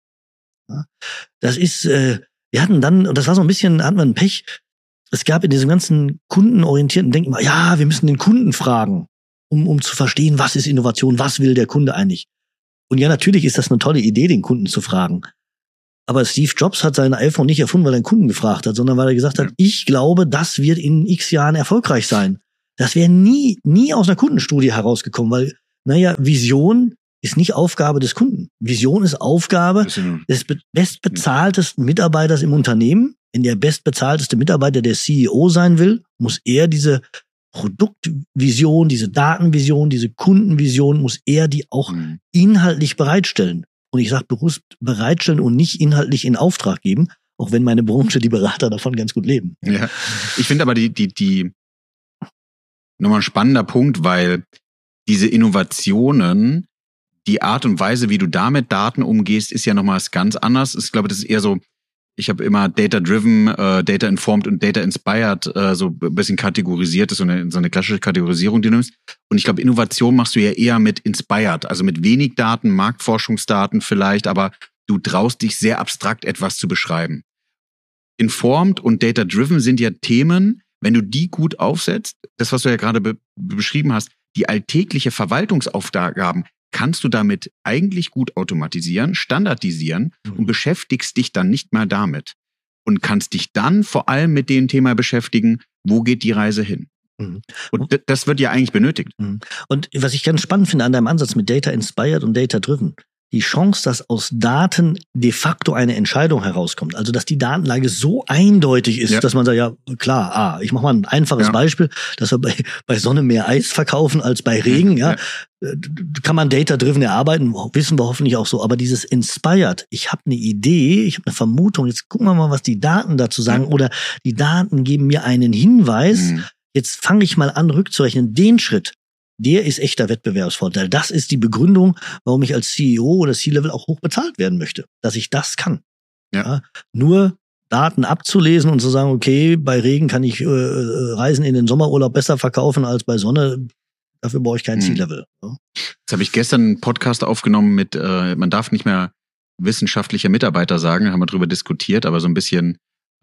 Ja, das ist, wir hatten dann, und das war so ein bisschen, hatten wir ein Pech, es gab in diesem ganzen kundenorientierten Denken immer, ja, wir müssen den Kunden fragen, um zu verstehen, was ist Innovation, was will der Kunde eigentlich. Und ja, natürlich ist das eine tolle Idee, den Kunden zu fragen. Aber Steve Jobs hat sein iPhone nicht erfunden, weil er den Kunden gefragt hat, sondern weil er gesagt hat, ich glaube, das wird in x Jahren erfolgreich sein. Das wäre nie aus einer Kundenstudie herausgekommen, weil, Vision ist nicht Aufgabe des Kunden. Vision ist Aufgabe des bestbezahltesten Mitarbeiters im Unternehmen. Wenn der bestbezahlteste Mitarbeiter der CEO sein will, muss er diese Produktvision, diese Datenvision, diese Kundenvision, muss er die auch inhaltlich bereitstellen. Und ich sage bewusst bereitstellen und nicht inhaltlich in Auftrag geben, auch wenn meine Branche, die Berater davon ganz gut leben. Ja, ich finde aber die nochmal ein spannender Punkt, weil diese Innovationen, die Art und Weise, wie du da mit Daten umgehst, ist ja nochmal ganz anders. Ich glaube, das ist eher so, ich habe immer Data-Driven, Data-Informed und Data-Inspired so ein bisschen kategorisiert, das ist so eine klassische Kategorisierung, die du nimmst. Und ich glaube, Innovation machst du ja eher mit Inspired, also mit wenig Daten, Marktforschungsdaten vielleicht, aber du traust dich sehr abstrakt etwas zu beschreiben. Informed und Data-Driven sind ja Themen, wenn du die gut aufsetzt, das, was du ja gerade beschrieben hast, die alltägliche Verwaltungsaufgaben, kannst du damit eigentlich gut automatisieren, standardisieren und beschäftigst dich dann nicht mal damit. Und kannst dich dann vor allem mit dem Thema beschäftigen, wo geht die Reise hin? Und das wird ja eigentlich benötigt. Und was ich ganz spannend finde an deinem Ansatz mit Data Inspired und Data Driven, die Chance, dass aus Daten de facto eine Entscheidung herauskommt. Also, dass die Datenlage so eindeutig ist, dass man sagt, ja, klar, ich mache mal ein einfaches Beispiel, dass wir bei Sonne mehr Eis verkaufen als bei Regen, kann man Data-Driven erarbeiten, wissen wir hoffentlich auch so. Aber dieses Inspired, ich habe eine Idee, ich habe eine Vermutung, jetzt gucken wir mal, was die Daten dazu sagen. Oder die Daten geben mir einen Hinweis, jetzt fange ich mal an, rückzurechnen, den Schritt. Der ist echter Wettbewerbsvorteil. Das ist die Begründung, warum ich als CEO oder C-Level auch hoch bezahlt werden möchte, dass ich das kann. Ja, nur Daten abzulesen und zu sagen, okay, bei Regen kann ich Reisen in den Sommerurlaub besser verkaufen als bei Sonne, dafür brauche ich kein C-Level. Ja. Jetzt habe ich gestern einen Podcast aufgenommen mit, man darf nicht mehr wissenschaftlicher Mitarbeiter sagen, haben wir drüber diskutiert, aber so ein bisschen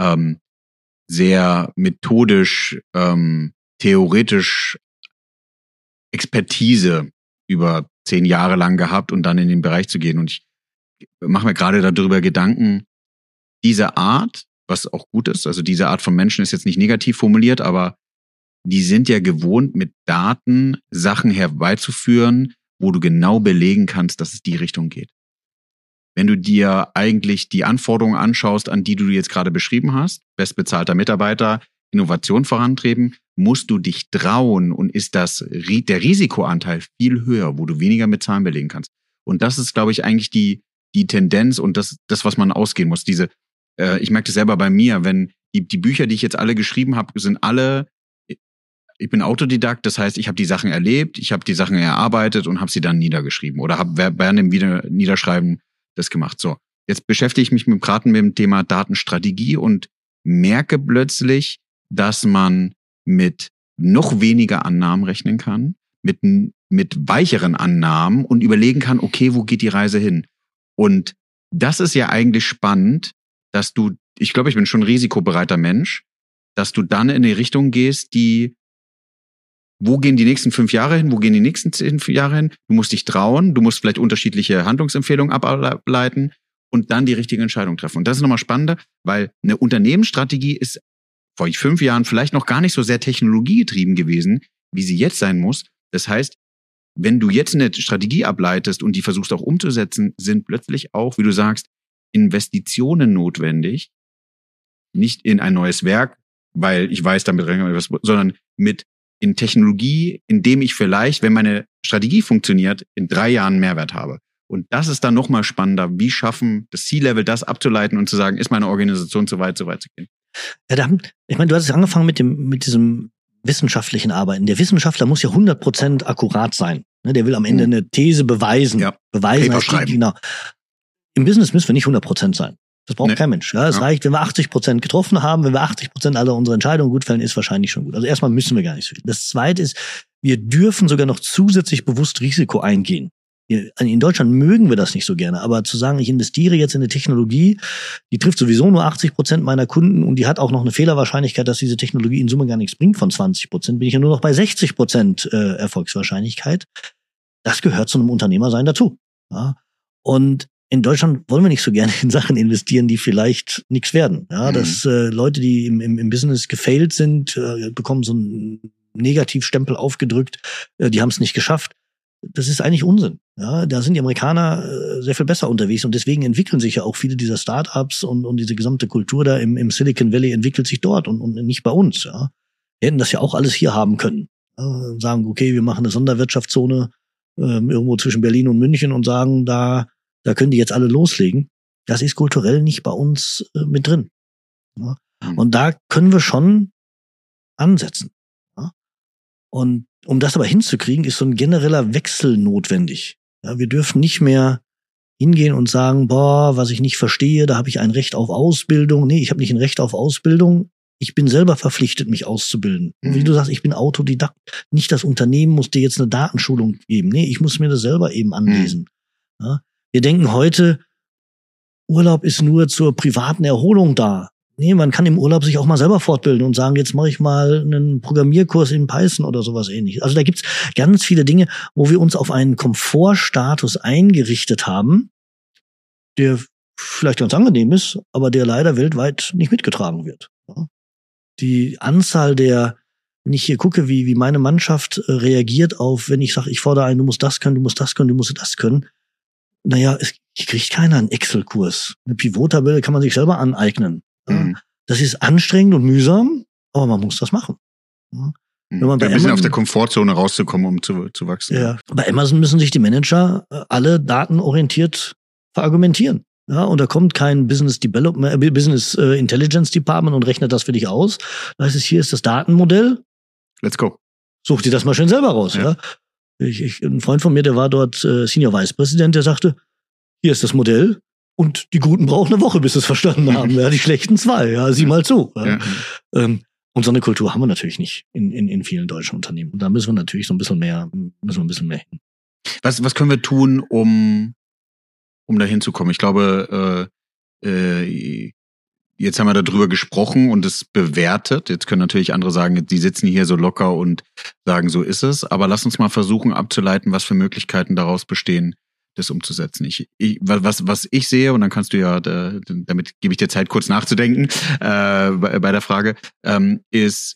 sehr methodisch, theoretisch Expertise über 10 Jahre lang gehabt und dann in den Bereich zu gehen. Und ich mache mir gerade darüber Gedanken, diese Art, was auch gut ist, also diese Art von Menschen ist jetzt nicht negativ formuliert, aber die sind ja gewohnt, mit Daten Sachen herbeizuführen, wo du genau belegen kannst, dass es die Richtung geht. Wenn du dir eigentlich die Anforderungen anschaust, an die du jetzt gerade beschrieben hast, bestbezahlter Mitarbeiter, Innovation vorantreiben, musst du dich trauen und ist der Risikoanteil viel höher, wo du weniger mit Zahlen belegen kannst. Und das ist, glaube ich, eigentlich die Tendenz und das, was man ausgehen muss. Ich merke das selber bei mir, wenn die Bücher, die ich jetzt alle geschrieben habe, sind alle, ich bin Autodidakt, das heißt, ich habe die Sachen erlebt, ich habe die Sachen erarbeitet und habe sie dann niedergeschrieben oder habe während dem Niederschreiben das gemacht. So, jetzt beschäftige ich mich gerade mit dem Thema Datenstrategie und merke plötzlich, dass man mit noch weniger Annahmen rechnen kann, mit mit weicheren Annahmen und überlegen kann, okay, wo geht die Reise hin? Und das ist ja eigentlich spannend, dass du, ich glaube, ich bin schon ein risikobereiter Mensch, dass du dann in die Richtung gehst, wo gehen die nächsten 5 Jahre hin, wo gehen die nächsten 10 Jahre hin? Du musst dich trauen, du musst vielleicht unterschiedliche Handlungsempfehlungen ableiten und dann die richtige Entscheidung treffen. Und das ist nochmal spannender, weil eine Unternehmensstrategie ist vor 5 Jahren vielleicht noch gar nicht so sehr technologiegetrieben gewesen, wie sie jetzt sein muss. Das heißt, wenn du jetzt eine Strategie ableitest und die versuchst auch umzusetzen, sind plötzlich auch, wie du sagst, Investitionen notwendig, nicht in ein neues Werk, weil ich weiß, damit sondern in Technologie, indem ich vielleicht, wenn meine Strategie funktioniert, in 3 Jahren Mehrwert habe. Und das ist dann nochmal spannender. Wie schaffen das C-Level, das abzuleiten und zu sagen, ist meine Organisation so weit zu gehen? Ja, ich meine, du hast angefangen mit diesem wissenschaftlichen Arbeiten. Der Wissenschaftler muss ja 100% akkurat sein. Der will am Ende eine These beweisen. Ja. Paper schreiben. Genau. Im Business müssen wir nicht 100% sein. Das braucht kein Mensch. Ja, es reicht, wenn wir 80% getroffen haben, wenn wir 80% aller unserer Entscheidungen gut fällen, ist wahrscheinlich schon gut. Also erstmal müssen wir gar nicht so viel. Das Zweite ist, wir dürfen sogar noch zusätzlich bewusst Risiko eingehen. In Deutschland mögen wir das nicht so gerne, aber zu sagen, ich investiere jetzt in eine Technologie, die trifft sowieso nur 80% meiner Kunden und die hat auch noch eine Fehlerwahrscheinlichkeit, dass diese Technologie in Summe gar nichts bringt von 20%, bin ich ja nur noch bei 60% Erfolgswahrscheinlichkeit. Das gehört zu einem Unternehmersein dazu. Ja? Und in Deutschland wollen wir nicht so gerne in Sachen investieren, die vielleicht nichts werden. Ja, dass Leute, die im Business gefailt sind, bekommen so einen Negativstempel aufgedrückt, die haben es nicht geschafft. Das ist eigentlich Unsinn. Ja, da sind die Amerikaner sehr viel besser unterwegs und deswegen entwickeln sich ja auch viele dieser Startups und diese gesamte Kultur da im Silicon Valley entwickelt sich dort und nicht bei uns. Ja. Wir hätten das ja auch alles hier haben können. Ja, sagen, okay, wir machen eine Sonderwirtschaftszone irgendwo zwischen Berlin und München und sagen, da können die jetzt alle loslegen. Das ist kulturell nicht bei uns mit drin. Ja. Und da können wir schon ansetzen. Ja. Und um das aber hinzukriegen, ist so ein genereller Wechsel notwendig. Ja, wir dürfen nicht mehr hingehen und sagen, was ich nicht verstehe, da habe ich ein Recht auf Ausbildung. Nee, ich habe nicht ein Recht auf Ausbildung. Ich bin selber verpflichtet, mich auszubilden. Wie du sagst, ich bin Autodidakt. Nicht das Unternehmen muss dir jetzt eine Datenschulung geben. Nee, ich muss mir das selber eben anlesen. Ja. Wir denken heute, Urlaub ist nur zur privaten Erholung da. Nee, man kann im Urlaub sich auch mal selber fortbilden und sagen, jetzt mache ich mal einen Programmierkurs in Python oder sowas ähnliches. Also da gibt's ganz viele Dinge, wo wir uns auf einen Komfortstatus eingerichtet haben, der vielleicht ganz angenehm ist, aber der leider weltweit nicht mitgetragen wird. Ja. Die Anzahl wenn ich hier gucke, wie meine Mannschaft reagiert auf, wenn ich sage, ich fordere ein, du musst das können, du musst das können, du musst das können. Naja, hier kriegt keiner einen Excel-Kurs. Eine Pivot-Tabelle kann man sich selber aneignen. Das ist anstrengend und mühsam, aber man muss das machen. Ja. Wenn man ein bisschen auf der Komfortzone rauszukommen, um zu wachsen. Ja. Bei Amazon müssen sich die Manager alle datenorientiert verargumentieren. Ja, und da kommt kein Business Intelligence Department und rechnet das für dich aus. Da heißt es, hier ist das Datenmodell. Let's go. Such dir das mal schön selber raus. Ja. Ein Freund von mir, der war dort Senior Vice President, der sagte, hier ist das Modell. Und die Guten brauchen eine Woche, bis sie es verstanden haben. Ja, die Schlechten 2. Ja, sieh mal zu. Ja. Und so eine Kultur haben wir natürlich nicht in vielen deutschen Unternehmen. Und da müssen wir natürlich so ein bisschen mehr hin. Was können wir tun, um da hinzukommen? Ich glaube, jetzt haben wir darüber gesprochen und es bewertet. Jetzt können natürlich andere sagen, die sitzen hier so locker und sagen, so ist es. Aber lass uns mal versuchen abzuleiten, was für Möglichkeiten daraus bestehen, das umzusetzen. Was ich sehe, und dann kannst du ja, damit gebe ich dir Zeit, kurz nachzudenken bei der Frage, ist,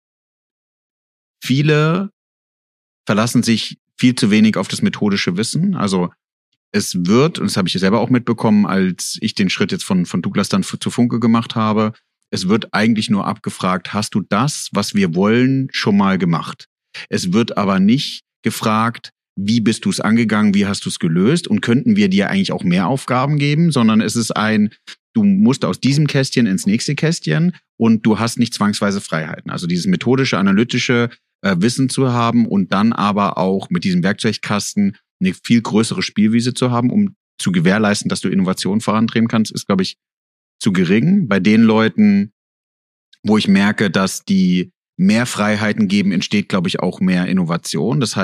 viele verlassen sich viel zu wenig auf das methodische Wissen. Also es wird, und das habe ich selber auch mitbekommen, als ich den Schritt jetzt von Douglas dann zu Funke gemacht habe, es wird eigentlich nur abgefragt, hast du das, was wir wollen, schon mal gemacht? Es wird aber nicht gefragt, wie bist du es angegangen, wie hast du es gelöst und könnten wir dir eigentlich auch mehr Aufgaben geben, sondern es ist du musst aus diesem Kästchen ins nächste Kästchen und du hast nicht zwangsweise Freiheiten. Also dieses methodische, analytische Wissen zu haben und dann aber auch mit diesem Werkzeugkasten eine viel größere Spielwiese zu haben, um zu gewährleisten, dass du Innovation vorantreiben kannst, ist, glaube ich, zu gering. Bei den Leuten, wo ich merke, dass die mehr Freiheiten geben, entsteht, glaube ich, auch mehr Innovation. Das heißt,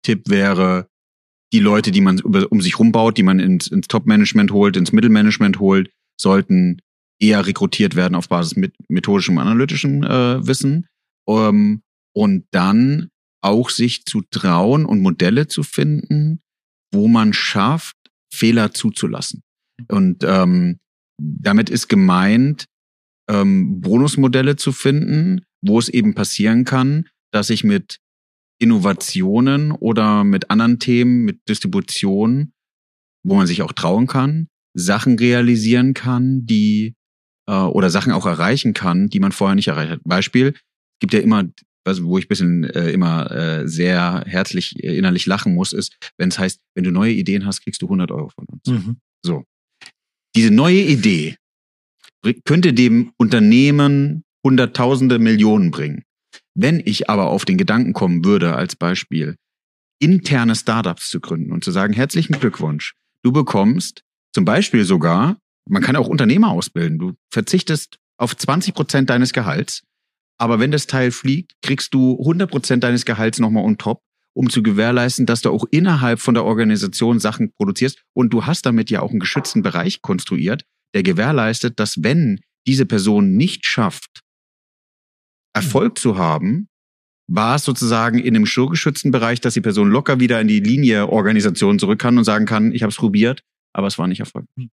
Tipp wäre, die Leute, die man um sich rumbaut, die man ins Top-Management holt, ins Mittelmanagement holt, sollten eher rekrutiert werden auf Basis mit methodischem, analytischem Wissen. Und dann auch sich zu trauen und Modelle zu finden, wo man schafft, Fehler zuzulassen. Und damit ist gemeint, Bonusmodelle zu finden, wo es eben passieren kann, dass ich mit Innovationen oder mit anderen Themen, mit Distribution, wo man sich auch trauen kann, Sachen realisieren kann, die oder Sachen auch erreichen kann, die man vorher nicht erreicht hat. Beispiel, es gibt ja immer, wo ich ein bisschen immer sehr herzlich innerlich lachen muss, ist, wenn es heißt, wenn du neue Ideen hast, kriegst du 100 Euro von uns. Mhm. So. Diese neue Idee könnte dem Unternehmen Hunderttausende, Millionen bringen. Wenn ich aber auf den Gedanken kommen würde, als Beispiel, interne Startups zu gründen und zu sagen, herzlichen Glückwunsch, du bekommst zum Beispiel sogar, man kann auch Unternehmer ausbilden, du verzichtest auf 20% deines Gehalts, aber wenn das Teil fliegt, kriegst du 100% deines Gehalts nochmal on top, um zu gewährleisten, dass du auch innerhalb von der Organisation Sachen produzierst und du hast damit ja auch einen geschützten Bereich konstruiert, der gewährleistet, dass wenn diese Person nicht schafft, Erfolg zu haben, war es sozusagen in dem geschützten Bereich, dass die Person locker wieder in die Linie Organisation zurück kann und sagen kann, ich habe es probiert, aber es war nicht erfolgreich.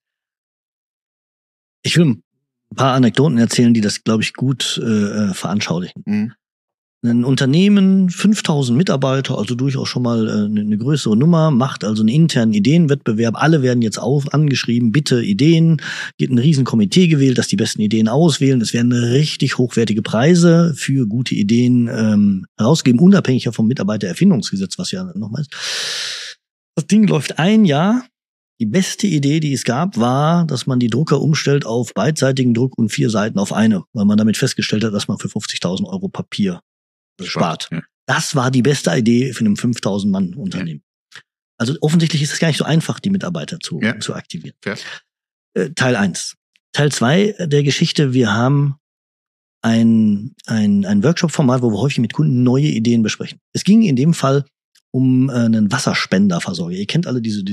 Ich will ein paar Anekdoten erzählen, die das, glaube ich, gut veranschaulichen. Mhm. Ein Unternehmen, 5000 Mitarbeiter, also durchaus schon mal eine größere Nummer, macht also einen internen Ideenwettbewerb. Alle werden jetzt angeschrieben, bitte Ideen, geht ein Riesenkomitee gewählt, das die besten Ideen auswählen. Es werden richtig hochwertige Preise für gute Ideen herausgegeben, unabhängig vom Mitarbeitererfindungsgesetz, was ja nochmal ist. Das Ding läuft ein Jahr. Die beste Idee, die es gab, war, dass man die Drucker umstellt auf beidseitigen Druck und 4 Seiten auf eine, weil man damit festgestellt hat, dass man für 50.000 Euro Papier spart. Ja. Das war die beste Idee für ein 5.000-Mann-Unternehmen. Ja. Also offensichtlich ist es gar nicht so einfach, die Mitarbeiter zu aktivieren. Ja. Teil 1. Teil 2 der Geschichte, wir haben ein Workshop-Format, wo wir häufig mit Kunden neue Ideen besprechen. Es ging in dem Fall um einen Wasserspenderversorger. Ihr kennt alle diese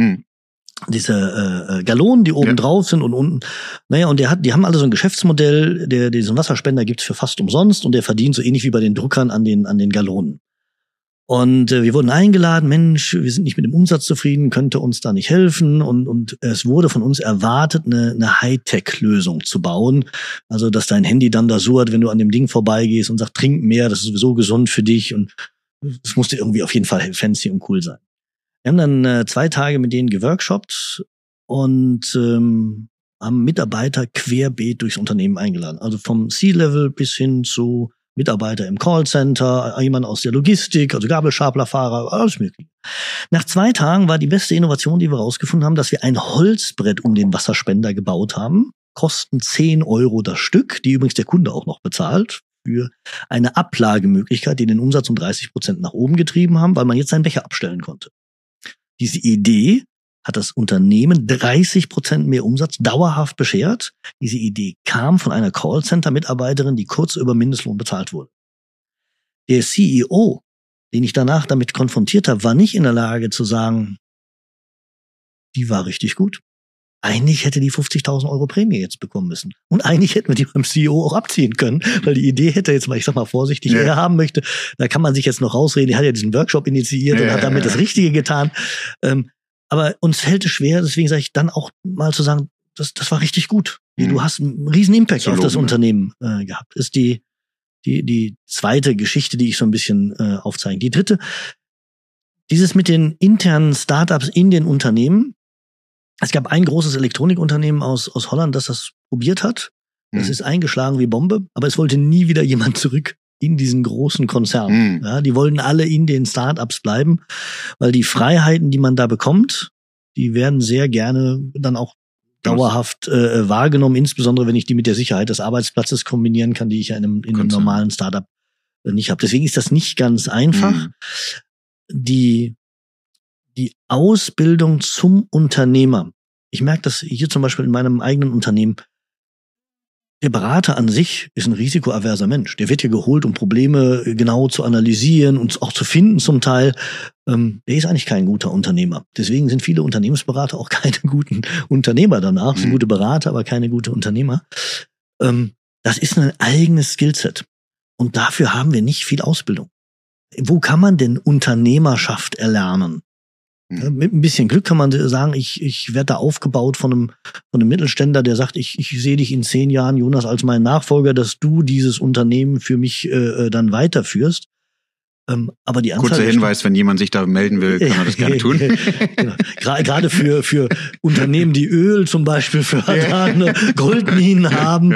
Gallonen, die oben drauf sind und unten. Naja, und die haben alle so ein Geschäftsmodell, diesen Wasserspender gibt's für fast umsonst und der verdient so ähnlich wie bei den Druckern an den Gallonen. Und wir wurden eingeladen, Mensch, wir sind nicht mit dem Umsatz zufrieden, könnte uns da nicht helfen und es wurde von uns erwartet, eine Hightech-Lösung zu bauen. Also, dass dein Handy dann da surrt, wenn du an dem Ding vorbeigehst und sagt, trink mehr, das ist sowieso gesund für dich und es musste irgendwie auf jeden Fall fancy und cool sein. Wir haben dann 2 Tage mit denen geworkshoppt und haben Mitarbeiter querbeet durchs Unternehmen eingeladen. Also vom C-Level bis hin zu Mitarbeiter im Callcenter, jemand aus der Logistik, also Gabelstaplerfahrer, alles mögliche. Nach 2 Tagen war die beste Innovation, die wir rausgefunden haben, dass wir ein Holzbrett um den Wasserspender gebaut haben. Kosten 10 Euro das Stück, die übrigens der Kunde auch noch bezahlt, für eine Ablagemöglichkeit, die den Umsatz um 30% nach oben getrieben haben, weil man jetzt seinen Becher abstellen konnte. Diese Idee hat das Unternehmen 30% mehr Umsatz dauerhaft beschert. Diese Idee kam von einer Callcenter-Mitarbeiterin, die kurz über Mindestlohn bezahlt wurde. Der CEO, den ich danach damit konfrontiert habe, war nicht in der Lage zu sagen, die war richtig gut. Eigentlich hätte die 50.000 Euro Prämie jetzt bekommen müssen. Und eigentlich hätten wir die beim CEO auch abziehen können, weil die Idee hätte jetzt mal, ich sag mal vorsichtig, er haben möchte. Da kann man sich jetzt noch rausreden. Er hat ja diesen Workshop initiiert und hat damit das Richtige getan. Aber uns fällt es schwer, deswegen sage ich dann auch mal zu sagen, das war richtig gut. Du hast einen riesen Impact auf das Unternehmen gehabt. Ist die zweite Geschichte, die ich so ein bisschen aufzeige. Die dritte, dieses mit den internen Startups in den Unternehmen. Es gab ein großes Elektronikunternehmen aus Holland, das das probiert hat. Das ist eingeschlagen wie Bombe, aber es wollte nie wieder jemand zurück in diesen großen Konzern. Ja, die wollten alle in den Startups bleiben, weil die Freiheiten, die man da bekommt, die werden sehr gerne dann auch dauerhaft wahrgenommen, insbesondere wenn ich die mit der Sicherheit des Arbeitsplatzes kombinieren kann, die ich ja in einem normalen Startup nicht habe. Deswegen ist das nicht ganz einfach. Die Ausbildung zum Unternehmer. Ich merke das hier zum Beispiel in meinem eigenen Unternehmen. Der Berater an sich ist ein risikoaverser Mensch. Der wird ja geholt, um Probleme genau zu analysieren und auch zu finden zum Teil. Der ist eigentlich kein guter Unternehmer. Deswegen sind viele Unternehmensberater auch keine guten Unternehmer danach. Sind gute Berater, aber keine gute Unternehmer. Das ist ein eigenes Skillset. Und dafür haben wir nicht viel Ausbildung. Wo kann man denn Unternehmerschaft erlernen? Mit ein bisschen Glück kann man sagen, ich werde da aufgebaut von einem Mittelständler, der sagt, ich sehe dich in 10 Jahren, Jonas, als mein Nachfolger, dass du dieses Unternehmen für mich dann weiterführst. Aber die Anzahl kurzer Hinweis, wenn jemand sich da melden will, kann man das gerne tun. Genau. Gerade für Unternehmen, die Öl zum Beispiel fördern, Goldminen haben.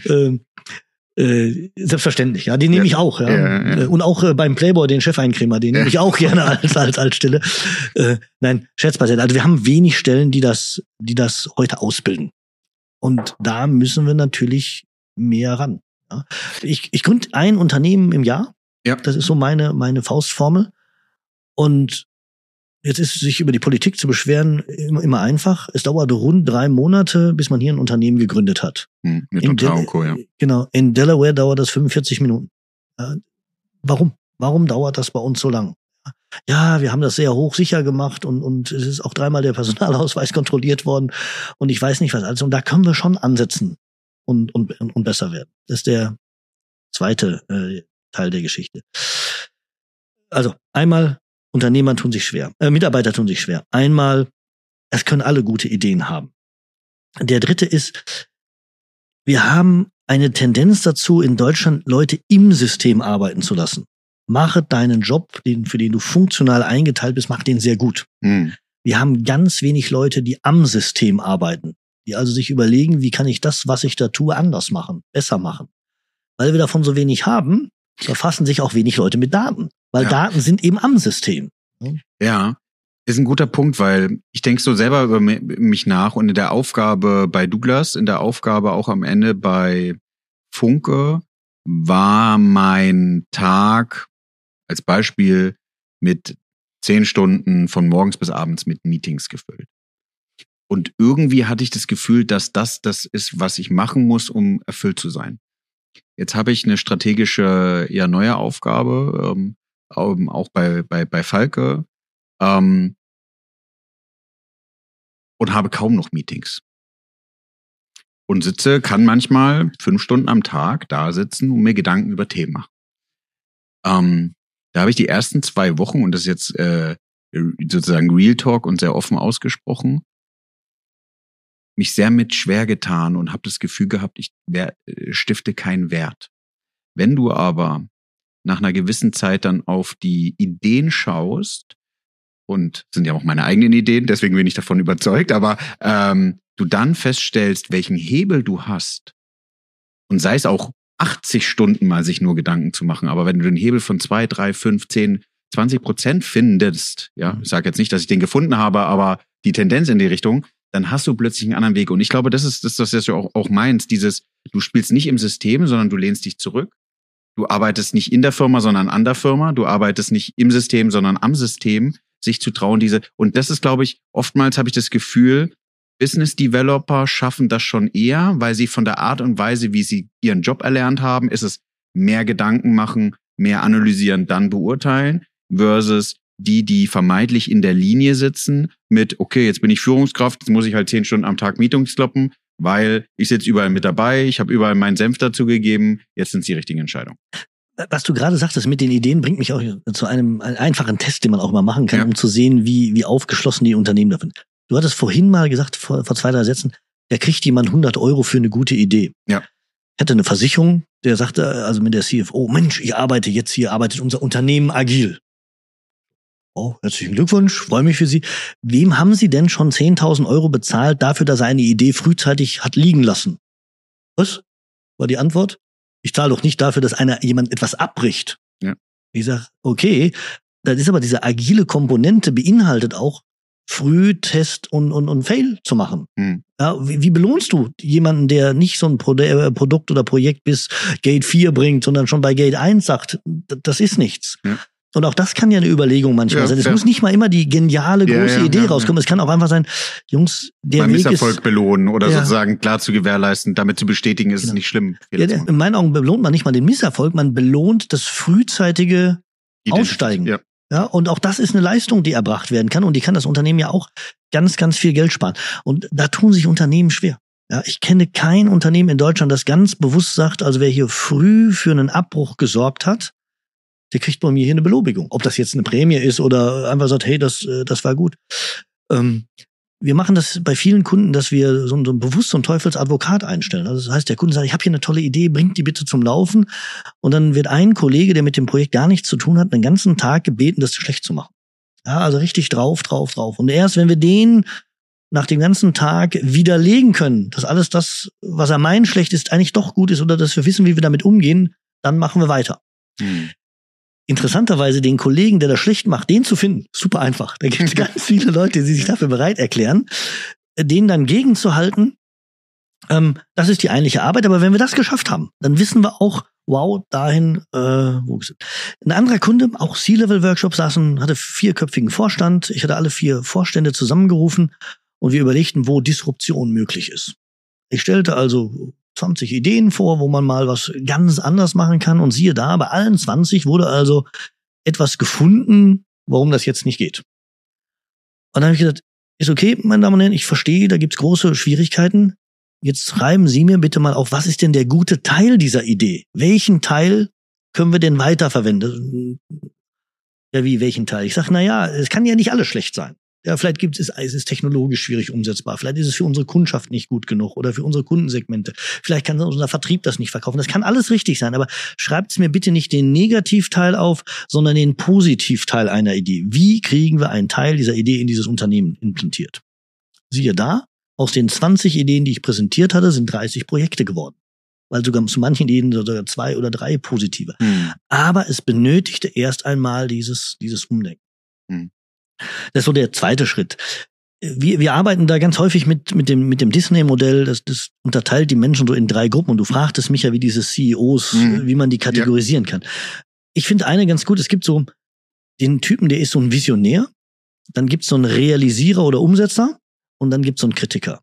Selbstverständlich, ja, den nehme ich auch, ja. Und auch beim Playboy, den Chefeincremer, den nehme ich auch gerne als Stelle. Nein, Scherz beiseite. Also wir haben wenig Stellen, die das heute ausbilden. Und da müssen wir natürlich mehr ran. Ja. Ich gründe ein Unternehmen im Jahr. Ja. Das ist so meine Faustformel. Und jetzt ist sich über die Politik zu beschweren immer einfach. Es dauert rund 3 Monate, bis man hier ein Unternehmen gegründet hat. Mit Notar und Co., ja. Genau. In Delaware dauert das 45 Minuten. Warum? Warum dauert das bei uns so lang? Ja, wir haben das sehr hochsicher gemacht und es ist auch 3-mal der Personalausweis kontrolliert worden und ich weiß nicht was alles. Und da können wir schon ansetzen und besser werden. Das ist der zweite Teil der Geschichte. Also einmal, Unternehmer tun sich schwer, Mitarbeiter tun sich schwer. Einmal, es können alle gute Ideen haben. Der dritte ist, wir haben eine Tendenz dazu, in Deutschland Leute im System arbeiten zu lassen. Mache deinen Job, für den du funktional eingeteilt bist, mach den sehr gut. Wir haben ganz wenig Leute, die am System arbeiten, die also sich überlegen, wie kann ich das, was ich da tue, anders machen, besser machen. Weil wir davon so wenig haben, befassen sich auch wenig Leute mit Daten. Weil Daten sind eben am System. Ja, ist ein guter Punkt, weil ich denke so selber über mich nach und in der Aufgabe bei Douglas, in der Aufgabe auch am Ende bei Funke, war mein Tag als Beispiel mit 10 Stunden von morgens bis abends mit Meetings gefüllt. Und irgendwie hatte ich das Gefühl, dass das ist, was ich machen muss, um erfüllt zu sein. Jetzt habe ich eine strategische, neue Aufgabe, auch bei Falke, und habe kaum noch Meetings. Und kann manchmal 5 Stunden am Tag da sitzen und mir Gedanken über Themen machen. Da habe ich die ersten 2 Wochen, und das ist jetzt sozusagen Real Talk und sehr offen ausgesprochen, mich sehr mit schwer getan und habe das Gefühl gehabt, ich stifte keinen Wert. Wenn du aber nach einer gewissen Zeit dann auf die Ideen schaust, und sind ja auch meine eigenen Ideen, deswegen bin ich davon überzeugt, aber du dann feststellst, welchen Hebel du hast, und sei es auch 80 Stunden mal sich nur Gedanken zu machen, aber wenn du den Hebel von 2, 3, 5, 10, 20% findest, ja, ich sage jetzt nicht, dass ich den gefunden habe, aber die Tendenz in die Richtung, dann hast du plötzlich einen anderen Weg. Und ich glaube, das ist das, was du auch meinst, du spielst nicht im System, sondern du lehnst dich zurück. Du arbeitest nicht in der Firma, sondern an der Firma. Du arbeitest nicht im System, sondern am System, sich zu trauen, und das ist, glaube ich, oftmals habe ich das Gefühl, Business Developer schaffen das schon eher, weil sie von der Art und Weise, wie sie ihren Job erlernt haben, ist es mehr Gedanken machen, mehr analysieren, dann beurteilen, versus die vermeintlich in der Linie sitzen mit, okay, jetzt bin ich Führungskraft, jetzt muss ich halt 10 Stunden am Tag Meetings kloppen, weil ich sitze überall mit dabei, ich habe überall meinen Senf dazu gegeben, jetzt sind es die richtigen Entscheidungen. Was du gerade sagtest mit den Ideen, bringt mich auch zu einem einfachen Test, den man auch mal machen kann, um zu sehen, wie aufgeschlossen die Unternehmen da sind. Du hattest vorhin mal gesagt, vor 2, 3 Sätzen, da kriegt jemand 100 € für eine gute Idee. Ja. Ich hatte eine Versicherung, der sagte, also mit der CFO, Mensch, arbeitet unser Unternehmen agil. Oh, herzlichen Glückwunsch, freue mich für Sie. Wem haben Sie denn schon 10.000 € bezahlt dafür, dass er eine Idee frühzeitig hat liegen lassen? Was? War die Antwort? Ich zahle doch nicht dafür, dass jemand etwas abbricht. Ja. Ich sag, okay, das ist aber diese agile Komponente beinhaltet auch Frühtest und Fail zu machen. Ja, wie belohnst du jemanden, der nicht so ein Produkt oder Projekt bis Gate 4 bringt, sondern schon bei Gate 1 sagt, das ist nichts. Ja. Und auch das kann ja eine Überlegung manchmal sein. Es muss nicht mal immer die geniale, große Idee rauskommen. Es kann auch einfach sein, Jungs, der Weg ist... Misserfolg belohnen oder sozusagen klar zu gewährleisten, damit zu bestätigen, ist es nicht schlimm. In meinen Augen belohnt man nicht mal den Misserfolg, man belohnt das frühzeitige Aussteigen. Ja, und auch das ist eine Leistung, die erbracht werden kann. Und die kann das Unternehmen ja auch ganz, ganz viel Geld sparen. Und da tun sich Unternehmen schwer. Ja, ich kenne kein Unternehmen in Deutschland, das ganz bewusst sagt, also wer hier früh für einen Abbruch gesorgt hat, der kriegt bei mir hier eine Belobigung. Ob das jetzt eine Prämie ist oder einfach sagt, hey, das war gut. Wir machen das bei vielen Kunden, dass wir so ein bewusst so einen Teufelsadvokat einstellen. Also das heißt, der Kunde sagt, ich habe hier eine tolle Idee, bringt die bitte zum Laufen. Und dann wird ein Kollege, der mit dem Projekt gar nichts zu tun hat, den ganzen Tag gebeten, das schlecht zu machen. Ja, also richtig drauf. Und erst wenn wir den nach dem ganzen Tag widerlegen können, dass alles das, was er meint schlecht ist, eigentlich doch gut ist oder dass wir wissen, wie wir damit umgehen, dann machen wir weiter. Interessanterweise den Kollegen, der das schlecht macht, den zu finden, super einfach. Da gibt es ganz viele Leute, die sich dafür bereit erklären, den dann gegenzuhalten. Das ist die eigentliche Arbeit. Aber wenn wir das geschafft haben, dann wissen wir auch, wow, dahin, wo ist es? Ein anderer Kunde, auch C-Level-Workshop, hatte 4-köpfigen Vorstand. Ich hatte alle 4 Vorstände zusammengerufen und wir überlegten, wo Disruption möglich ist. Ich stellte also 20 Ideen vor, wo man mal was ganz anders machen kann. Und siehe da, bei allen 20 wurde also etwas gefunden, warum das jetzt nicht geht. Und dann habe ich gesagt, ist okay, meine Damen und Herren, ich verstehe, da gibt's große Schwierigkeiten. Jetzt schreiben Sie mir bitte mal auf, was ist denn der gute Teil dieser Idee? Welchen Teil können wir denn weiterverwenden? Ja, wie, welchen Teil? Ich sage, es kann ja nicht alles schlecht sein. Ja, vielleicht es ist technologisch schwierig umsetzbar. Vielleicht ist es für unsere Kundschaft nicht gut genug oder für unsere Kundensegmente. Vielleicht kann unser Vertrieb das nicht verkaufen. Das kann alles richtig sein, aber schreibt's mir bitte nicht den Negativteil auf, sondern den Positivteil einer Idee. Wie kriegen wir einen Teil dieser Idee in dieses Unternehmen implantiert? Siehe da, aus den 20 Ideen, die ich präsentiert hatte, sind 30 Projekte geworden. Weil sogar zu manchen Ideen sogar 2 oder 3 positive. Aber es benötigte erst einmal dieses Umdenken. Das ist so der zweite Schritt. Wir arbeiten da ganz häufig mit dem Disney-Modell. Das unterteilt die Menschen so in 3 Gruppen. Und du fragtest mich ja, wie diese CEOs, wie man die kategorisieren kann. Ich finde eine ganz gut. Es gibt so den Typen, der ist so ein Visionär. Dann gibt's so einen Realisierer oder Umsetzer. Und dann gibt's so einen Kritiker.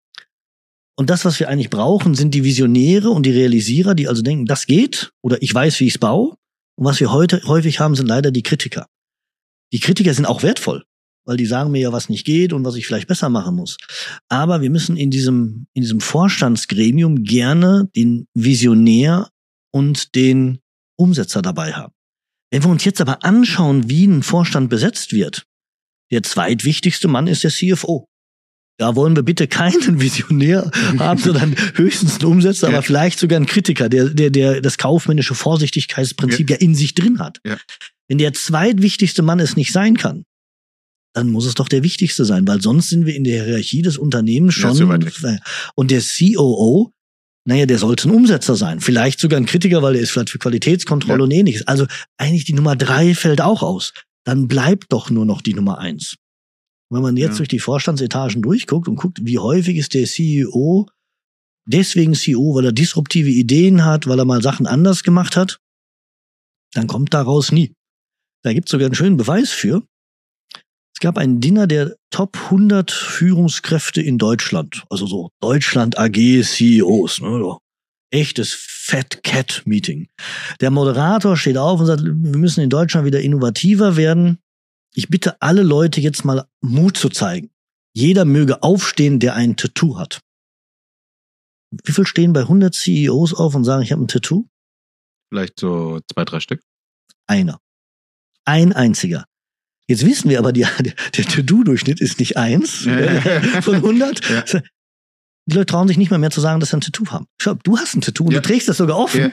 Und das, was wir eigentlich brauchen, sind die Visionäre und die Realisierer, die also denken, das geht oder ich weiß, wie ich's baue. Und was wir heute häufig haben, sind leider die Kritiker. Die Kritiker sind auch wertvoll, weil die sagen mir ja, was nicht geht und was ich vielleicht besser machen muss. Aber wir müssen in diesem Vorstandsgremium gerne den Visionär und den Umsetzer dabei haben. Wenn wir uns jetzt aber anschauen, wie ein Vorstand besetzt wird, der zweitwichtigste Mann ist der CFO. Da wollen wir bitte keinen Visionär haben, sondern höchstens einen Umsetzer, aber vielleicht sogar einen Kritiker, der das kaufmännische Vorsichtigkeitsprinzip ja in sich drin hat. Ja. Wenn der zweitwichtigste Mann es nicht sein kann, dann muss es doch der wichtigste sein, weil sonst sind wir in der Hierarchie des Unternehmens schon. Und der COO, der sollte ein Umsetzer sein. Vielleicht sogar ein Kritiker, weil der ist vielleicht für Qualitätskontrolle und ähnliches. Also eigentlich die Nummer 3 fällt auch aus. Dann bleibt doch nur noch die Nummer 1. Wenn man jetzt durch die Vorstandsetagen durchguckt und guckt, wie häufig ist der CEO deswegen CEO, weil er disruptive Ideen hat, weil er mal Sachen anders gemacht hat, dann kommt daraus nie. Da gibt es sogar einen schönen Beweis für. Es gab ein Dinner der Top 100 Führungskräfte in Deutschland. Also so Deutschland AG CEOs. Ne? So echtes Fat Cat Meeting. Der Moderator steht auf und sagt, wir müssen in Deutschland wieder innovativer werden. Ich bitte alle Leute jetzt mal Mut zu zeigen. Jeder möge aufstehen, der ein Tattoo hat. Wie viel stehen bei 100 CEOs auf und sagen, ich habe ein Tattoo? Vielleicht so 2, 3 Stück. Einer. Ein einziger. Jetzt wissen wir aber, der Tattoo-Durchschnitt ist nicht 1 von 100. Ja. Die Leute trauen sich nicht mehr zu sagen, dass sie ein Tattoo haben. Schau, du hast ein Tattoo und du trägst das sogar offen.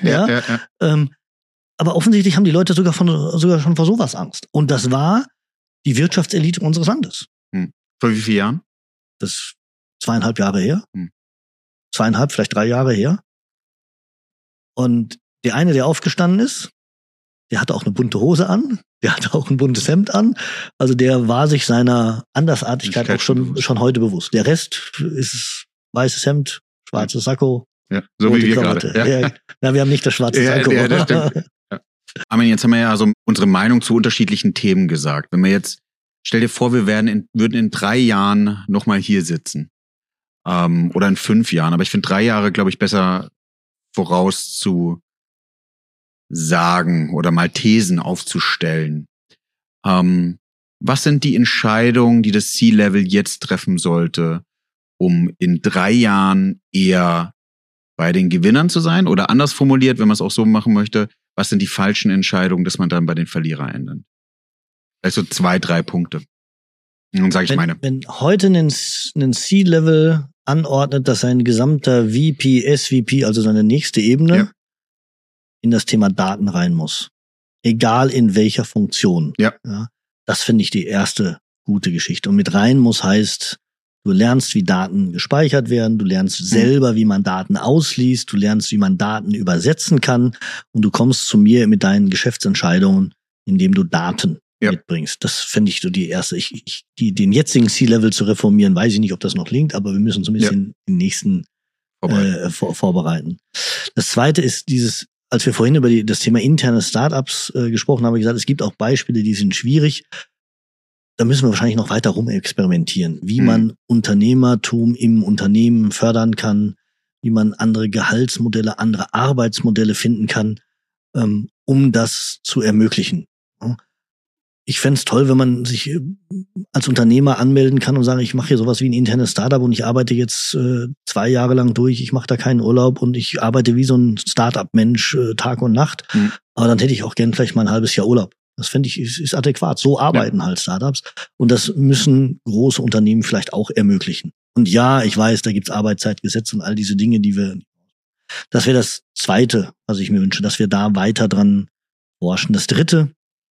Aber offensichtlich haben die Leute sogar schon vor sowas Angst. Und das war die Wirtschaftselite unseres Landes. Vor wie vielen Jahren? Das ist 2,5 Jahre her. 2,5, vielleicht 3 Jahre her. Und der eine, der aufgestanden ist, der hatte auch eine bunte Hose an, der hatte auch ein buntes Hemd an. Also der war sich seiner Andersartigkeit auch schon heute bewusst. Der Rest ist weißes Hemd, schwarzes Sakko, so wie wir gerade. Ja, wir haben nicht das schwarze Sakko. Das stimmt. Aber jetzt haben wir ja so unsere Meinung zu unterschiedlichen Themen gesagt. Wenn wir jetzt, stell dir vor, wir würden in 3 Jahren nochmal hier sitzen. Oder in 5 Jahren. Aber ich finde 3 Jahre, glaube ich, besser voraus zu sagen oder mal Thesen aufzustellen. Was sind die Entscheidungen, die das C-Level jetzt treffen sollte, um in 3 Jahren eher bei den Gewinnern zu sein? Oder anders formuliert, wenn man es auch so machen möchte, was sind die falschen Entscheidungen, dass man dann bei den Verlierern endet? Also 2, 3 Punkte. Und dann sage ich meine. Wenn heute ein C-Level anordnet, dass sein gesamter VP, SVP, also seine nächste Ebene, in das Thema Daten rein muss. Egal in welcher Funktion. Ja, das finde ich die erste gute Geschichte. Und mit rein muss heißt, du lernst, wie Daten gespeichert werden, du lernst selber, wie man Daten ausliest, du lernst, wie man Daten übersetzen kann und du kommst zu mir mit deinen Geschäftsentscheidungen, indem du Daten mitbringst. Das finde ich so die erste. Den jetzigen C-Level zu reformieren, weiß ich nicht, ob das noch gelingt, aber wir müssen so ein bisschen den nächsten vorbereiten. Das zweite ist als wir vorhin über das Thema interne Startups gesprochen haben, habe ich gesagt, es gibt auch Beispiele, die sind schwierig. Da müssen wir wahrscheinlich noch weiter rumexperimentieren, wie man Unternehmertum im Unternehmen fördern kann, wie man andere Gehaltsmodelle, andere Arbeitsmodelle finden kann, um das zu ermöglichen. Ich fände es toll, wenn man sich als Unternehmer anmelden kann und sagen, ich mache hier sowas wie ein internes Startup und ich arbeite jetzt 2 Jahre lang durch, ich mache da keinen Urlaub und ich arbeite wie so ein Startup-Mensch Tag und Nacht. Aber dann hätte ich auch gern vielleicht mal ein halbes Jahr Urlaub. Das finde ich ist adäquat. So arbeiten halt Startups. Und das müssen große Unternehmen vielleicht auch ermöglichen. Und ja, ich weiß, da gibt's Arbeitszeitgesetze und all diese Dinge, das wäre das Zweite, was ich mir wünsche, dass wir da weiter dran forschen. Das Dritte,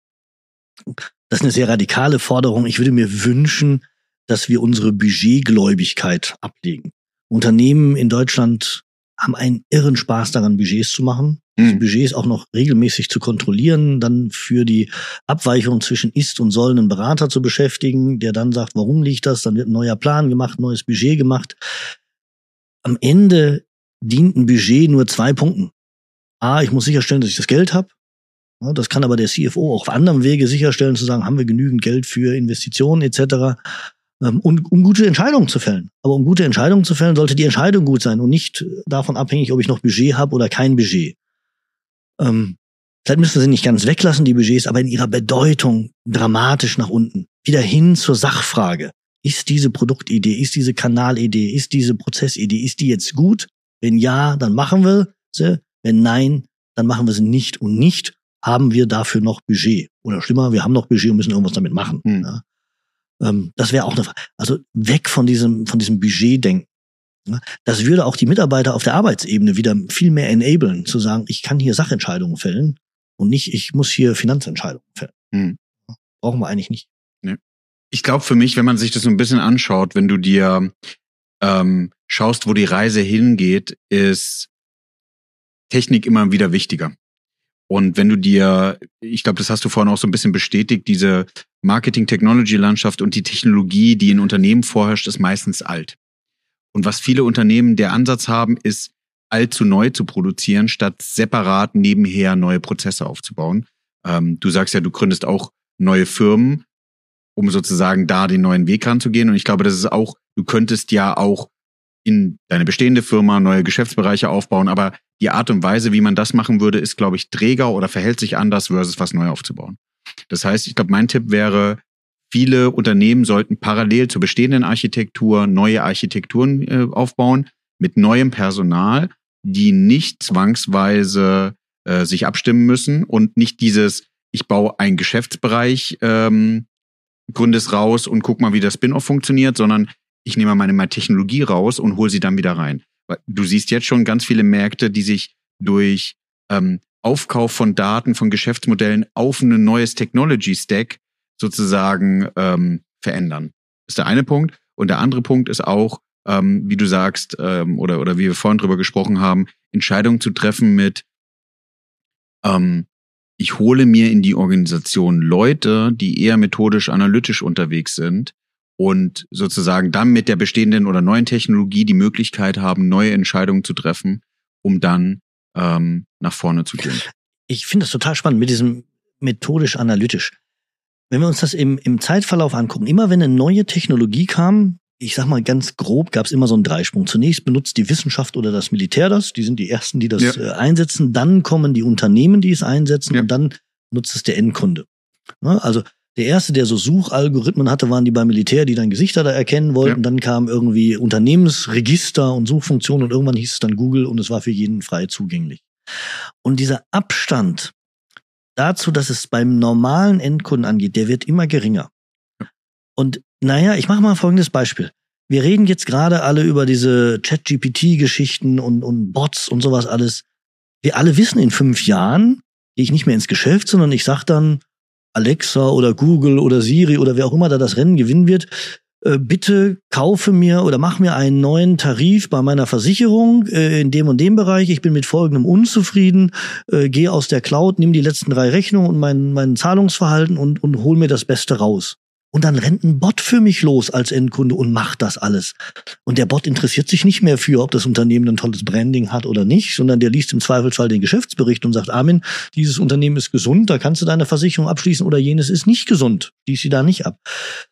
das ist eine sehr radikale Forderung. Ich würde mir wünschen, dass wir unsere Budgetgläubigkeit ablegen. Unternehmen in Deutschland haben einen irren Spaß daran, Budgets zu machen. Die Budgets auch noch regelmäßig zu kontrollieren, dann für die Abweichung zwischen ist und soll einen Berater zu beschäftigen, der dann sagt, warum liegt das? Dann wird ein neuer Plan gemacht, neues Budget gemacht. Am Ende dient ein Budget nur 2 Punkten. Ich muss sicherstellen, dass ich das Geld habe. Ja, das kann aber der CFO auch auf anderem Wege sicherstellen, zu sagen, haben wir genügend Geld für Investitionen etc., um gute Entscheidungen zu fällen. Aber um gute Entscheidungen zu fällen, sollte die Entscheidung gut sein und nicht davon abhängig, ob ich noch Budget habe oder kein Budget. Vielleicht müssen wir sie nicht ganz weglassen, die Budgets, aber in ihrer Bedeutung dramatisch nach unten. Wieder hin zur Sachfrage. Ist diese Produktidee, ist diese Kanalidee, ist diese Prozessidee, ist die jetzt gut? Wenn ja, dann machen wir sie. Wenn nein, dann machen wir sie nicht. Und nicht haben wir dafür noch Budget. Oder schlimmer, wir haben noch Budget und müssen irgendwas damit machen. Ja. Das wäre auch eine Frage. Also weg von diesem Budgetdenken. Das würde auch die Mitarbeiter auf der Arbeitsebene wieder viel mehr enablen, zu sagen, ich kann hier Sachentscheidungen fällen und nicht, ich muss hier Finanzentscheidungen fällen. Brauchen wir eigentlich nicht. Nee. Ich glaube für mich, wenn man sich das so ein bisschen anschaut, wenn du dir schaust, wo die Reise hingeht, ist Technik immer wieder wichtiger. Und wenn du dir, ich glaube, das hast du vorhin auch so ein bisschen bestätigt, diese Marketing-Technology-Landschaft und die Technologie, die in Unternehmen vorherrscht, ist meistens alt. Und was viele Unternehmen der Ansatz haben, ist, allzu neu zu produzieren, statt separat nebenher neue Prozesse aufzubauen. Du sagst ja, du gründest auch neue Firmen, um sozusagen da den neuen Weg ranzugehen. Und ich glaube, das ist auch, du könntest ja auch in deine bestehende Firma neue Geschäftsbereiche aufbauen, aber die Art und Weise, wie man das machen würde, ist, glaube ich, träger oder verhält sich anders versus was neu aufzubauen. Das heißt, ich glaube, mein Tipp wäre, viele Unternehmen sollten parallel zur bestehenden Architektur neue Architekturen aufbauen mit neuem Personal, die nicht zwangsweise sich abstimmen müssen und nicht dieses, ich baue einen Geschäftsbereich, gründe es raus und guck mal, wie der Spin-off funktioniert, sondern ich nehme meine Technologie raus und hole sie dann wieder rein. Du siehst jetzt schon ganz viele Märkte, die sich durch Aufkauf von Daten, von Geschäftsmodellen auf ein neues Technology-Stack sozusagen verändern. Das ist der eine Punkt. Und der andere Punkt ist auch, wie du sagst, oder wie wir vorhin drüber gesprochen haben, Entscheidungen zu treffen mit, ich hole mir in die Organisation Leute, die eher methodisch analytisch unterwegs sind und sozusagen dann mit der bestehenden oder neuen Technologie die Möglichkeit haben, neue Entscheidungen zu treffen, um dann nach vorne zu gehen. Ich finde das total spannend mit diesem methodisch-analytisch. Wenn wir uns das im Zeitverlauf angucken, immer wenn eine neue Technologie kam, ich sag mal ganz grob, gab es immer so einen Dreisprung. Zunächst benutzt die Wissenschaft oder das Militär das, die sind die Ersten, die das einsetzen. Dann kommen die Unternehmen, die es einsetzen und dann nutzt es der Endkunde. Also der Erste, der so Suchalgorithmen hatte, waren die beim Militär, die dann Gesichter da erkennen wollten. Dann kamen irgendwie Unternehmensregister und Suchfunktionen und irgendwann hieß es dann Google und es war für jeden frei zugänglich. Und dieser Abstand dazu, dass es beim normalen Endkunden angeht, der wird immer geringer. Und naja, ich mache mal folgendes Beispiel. Wir reden jetzt gerade alle über diese ChatGPT-Geschichten und Bots und sowas alles. Wir alle wissen, in 5 Jahren gehe ich nicht mehr ins Geschäft, sondern ich sag dann Alexa oder Google oder Siri oder wer auch immer da das Rennen gewinnen wird, bitte kaufe mir oder mach mir einen neuen Tarif bei meiner Versicherung in dem und dem Bereich. Ich bin mit folgendem unzufrieden. Gehe aus der Cloud, nimm die letzten 3 Rechnungen und mein Zahlungsverhalten und hol mir das Beste raus. Und dann rennt ein Bot für mich los als Endkunde und macht das alles. Und der Bot interessiert sich nicht mehr für, ob das Unternehmen ein tolles Branding hat oder nicht, sondern der liest im Zweifelsfall den Geschäftsbericht und sagt, Armin, dieses Unternehmen ist gesund, da kannst du deine Versicherung abschließen, oder jenes ist nicht gesund, schließ sie da nicht ab.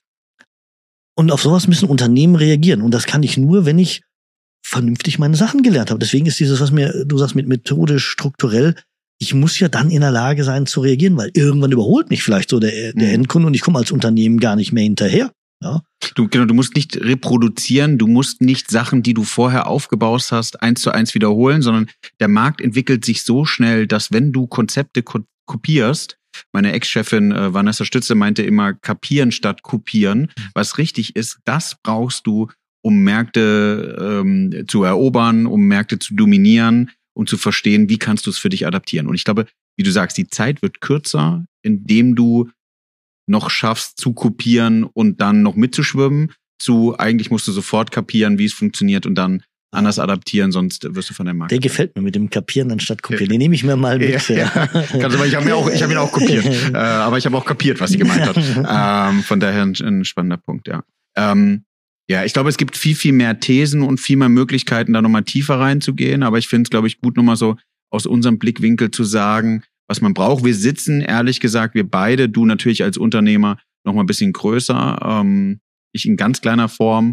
Und auf sowas müssen Unternehmen reagieren. Und das kann ich nur, wenn ich vernünftig meine Sachen gelernt habe. Deswegen ist dieses, was du sagst, mit methodisch, strukturell, ich muss ja dann in der Lage sein zu reagieren, weil irgendwann überholt mich vielleicht so der Endkunde und ich komme als Unternehmen gar nicht mehr hinterher. Ja. Du musst nicht reproduzieren, du musst nicht Sachen, die du vorher aufgebaut hast, 1:1 wiederholen, sondern der Markt entwickelt sich so schnell, dass wenn du Konzepte kopierst, meine Ex-Chefin Vanessa Stütze meinte immer, kapieren statt kopieren, was richtig ist, das brauchst du, um Märkte zu erobern, um Märkte zu dominieren und zu verstehen, wie kannst du es für dich adaptieren. Und ich glaube, wie du sagst, die Zeit wird kürzer, indem du noch schaffst zu kopieren und dann noch mitzuschwimmen, eigentlich musst du sofort kapieren, wie es funktioniert und dann anders adaptieren, sonst wirst du von der Marke. Der gefällt mir mit dem Kapieren anstatt Kopieren. Den nehme ich mir mal mit. Ja. Ich habe ihn auch kopiert. Aber ich habe auch kapiert, was sie gemeint hat. Von daher ein spannender Punkt, ja. Ja, ich glaube, es gibt viel, viel mehr Thesen und viel mehr Möglichkeiten, da nochmal tiefer reinzugehen. Aber ich finde es, glaube ich, gut, nochmal so aus unserem Blickwinkel zu sagen, was man braucht. Wir sitzen, ehrlich gesagt, wir beide, du natürlich als Unternehmer nochmal ein bisschen größer, ich in ganz kleiner Form,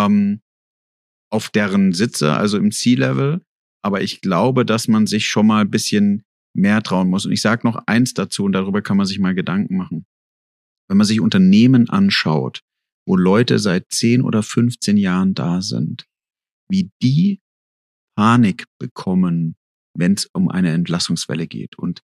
auf deren Sitze, also im C-Level. Aber ich glaube, dass man sich schon mal ein bisschen mehr trauen muss. Und ich sage noch eins dazu, und darüber kann man sich mal Gedanken machen. Wenn man sich Unternehmen anschaut, wo Leute seit 10 oder 15 Jahren da sind, wie die Panik bekommen, wenn es um eine Entlassungswelle geht. Und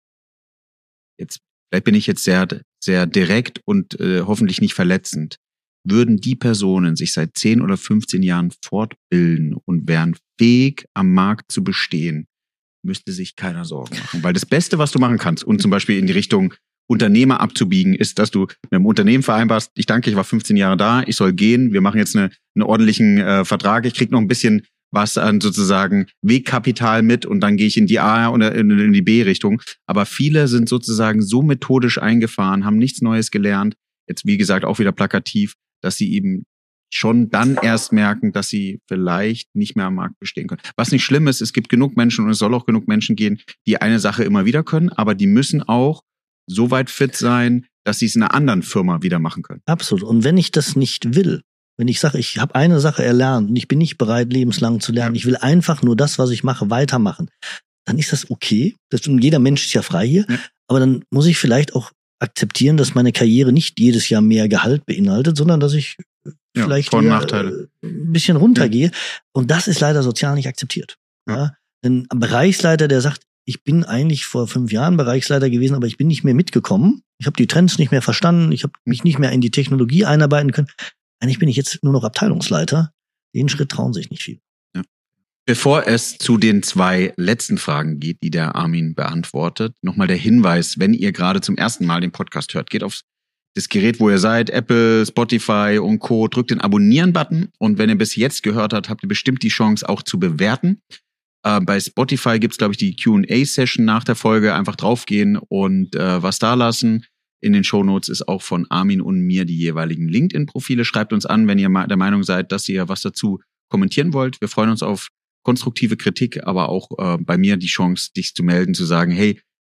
jetzt, vielleicht bin ich jetzt sehr, sehr direkt und hoffentlich nicht verletzend. Würden die Personen sich seit 10 oder 15 Jahren fortbilden und wären fähig, am Markt zu bestehen, müsste sich keiner Sorgen machen. Weil das Beste, was du machen kannst, und zum Beispiel in die Richtung Unternehmer abzubiegen, ist, dass du mit einem Unternehmen vereinbarst, ich war 15 Jahre da, ich soll gehen, wir machen jetzt einen ordentlichen Vertrag, ich krieg noch ein bisschen was an sozusagen Wegkapital mit und dann gehe ich in die A oder in die B-Richtung. Aber viele sind sozusagen so methodisch eingefahren, haben nichts Neues gelernt, jetzt wie gesagt auch wieder plakativ, dass sie eben schon dann erst merken, dass sie vielleicht nicht mehr am Markt bestehen können. Was nicht schlimm ist, es gibt genug Menschen und es soll auch genug Menschen gehen, die eine Sache immer wieder können, aber die müssen auch so weit fit sein, dass sie es in einer anderen Firma wieder machen können. Absolut. Und wenn ich das nicht will, wenn ich sage, ich habe eine Sache erlernt und ich bin nicht bereit, lebenslang zu lernen, ich will einfach nur das, was ich mache, weitermachen, dann ist das okay. Jeder Mensch ist ja frei hier. Ja. Aber dann muss ich vielleicht auch akzeptieren, dass meine Karriere nicht jedes Jahr mehr Gehalt beinhaltet, sondern dass ich vielleicht ein bisschen runtergehe. Ja. Und das ist leider sozial nicht akzeptiert. Ja. Ein Bereichsleiter, der sagt, ich bin eigentlich vor 5 Jahren Bereichsleiter gewesen, aber ich bin nicht mehr mitgekommen. Ich habe die Trends nicht mehr verstanden. Ich habe mich nicht mehr in die Technologie einarbeiten können. Eigentlich bin ich jetzt nur noch Abteilungsleiter. Den Schritt trauen sich nicht viele. Ja. Bevor es zu den 2 letzten Fragen geht, die der Armin beantwortet, nochmal der Hinweis, wenn ihr gerade zum ersten Mal den Podcast hört, geht auf das Gerät, wo ihr seid, Apple, Spotify und Co., drückt den Abonnieren-Button und wenn ihr bis jetzt gehört habt, habt ihr bestimmt die Chance auch zu bewerten. Bei Spotify gibt's, glaube ich, die Q&A-Session nach der Folge. Einfach draufgehen und was da lassen. In den Shownotes ist auch von Armin und mir die jeweiligen LinkedIn-Profile. Schreibt uns an, wenn ihr der Meinung seid, dass ihr was dazu kommentieren wollt. Wir freuen uns auf konstruktive Kritik, aber auch bei mir die Chance, dich zu melden, zu sagen, hey,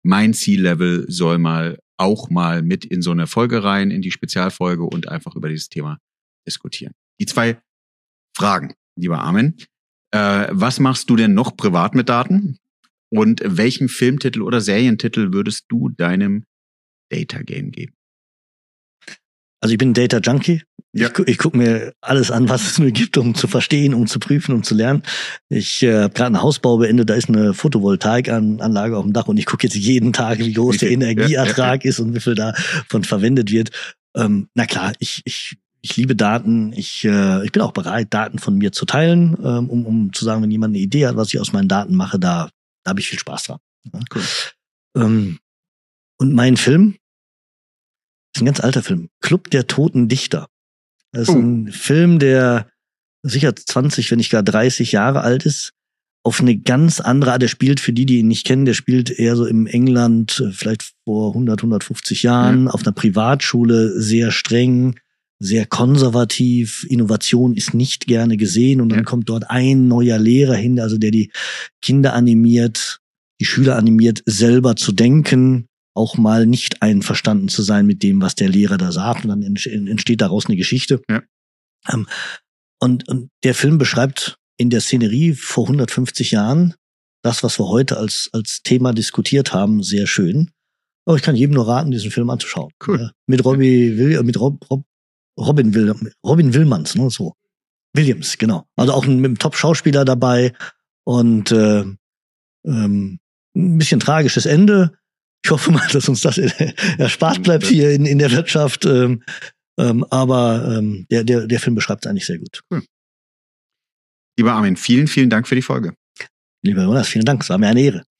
mein C-Level soll auch mal mit in so eine Folge rein, in die Spezialfolge und einfach über dieses Thema diskutieren. Die 2 Fragen, lieber Armin. Was machst du denn noch privat mit Daten? Und welchen Filmtitel oder Serientitel würdest du deinem Data Game geben? Also ich bin ein Data Junkie. Ja. Ich gucke mir alles an, was es nur gibt, um zu verstehen, um zu prüfen, um zu lernen. Ich habe gerade einen Hausbau beendet, da ist eine Photovoltaikanlage auf dem Dach und ich gucke jetzt jeden Tag, wie groß der Energieertrag ist und wie viel davon verwendet wird. Na klar, ich liebe Daten. Ich bin auch bereit, Daten von mir zu teilen, um zu sagen, wenn jemand eine Idee hat, was ich aus meinen Daten mache, da habe ich viel Spaß dran. Cool. Und mein Film ist ein ganz alter Film. Club der Toten Dichter. Das ist ein Film, der sicher 20, wenn nicht gar 30 Jahre alt ist. Auf eine ganz andere Art. Der spielt, für die ihn nicht kennen, der spielt eher so im England, vielleicht vor 100, 150 Jahren, auf einer Privatschule, sehr streng, sehr konservativ. Innovation ist nicht gerne gesehen. Und dann kommt dort ein neuer Lehrer hin, also der die Kinder animiert, die Schüler animiert, selber zu denken, auch mal nicht einverstanden zu sein mit dem, was der Lehrer da sagt. Und dann entsteht daraus eine Geschichte. Ja. Und der Film beschreibt in der Szenerie vor 150 Jahren das, was wir heute als Thema diskutiert haben, sehr schön. Aber ich kann jedem nur raten, diesen Film anzuschauen. Cool. Mit Robin Williams, ne, so. Williams, genau. Also auch mit einem Top-Schauspieler dabei und ein bisschen tragisches Ende. Ich hoffe mal, dass uns das erspart bleibt hier in der Wirtschaft. Aber der Film beschreibt es eigentlich sehr gut. Cool. Lieber Armin, vielen, vielen Dank für die Folge. Lieber Jonas, vielen Dank. Es war mir eine Ehre.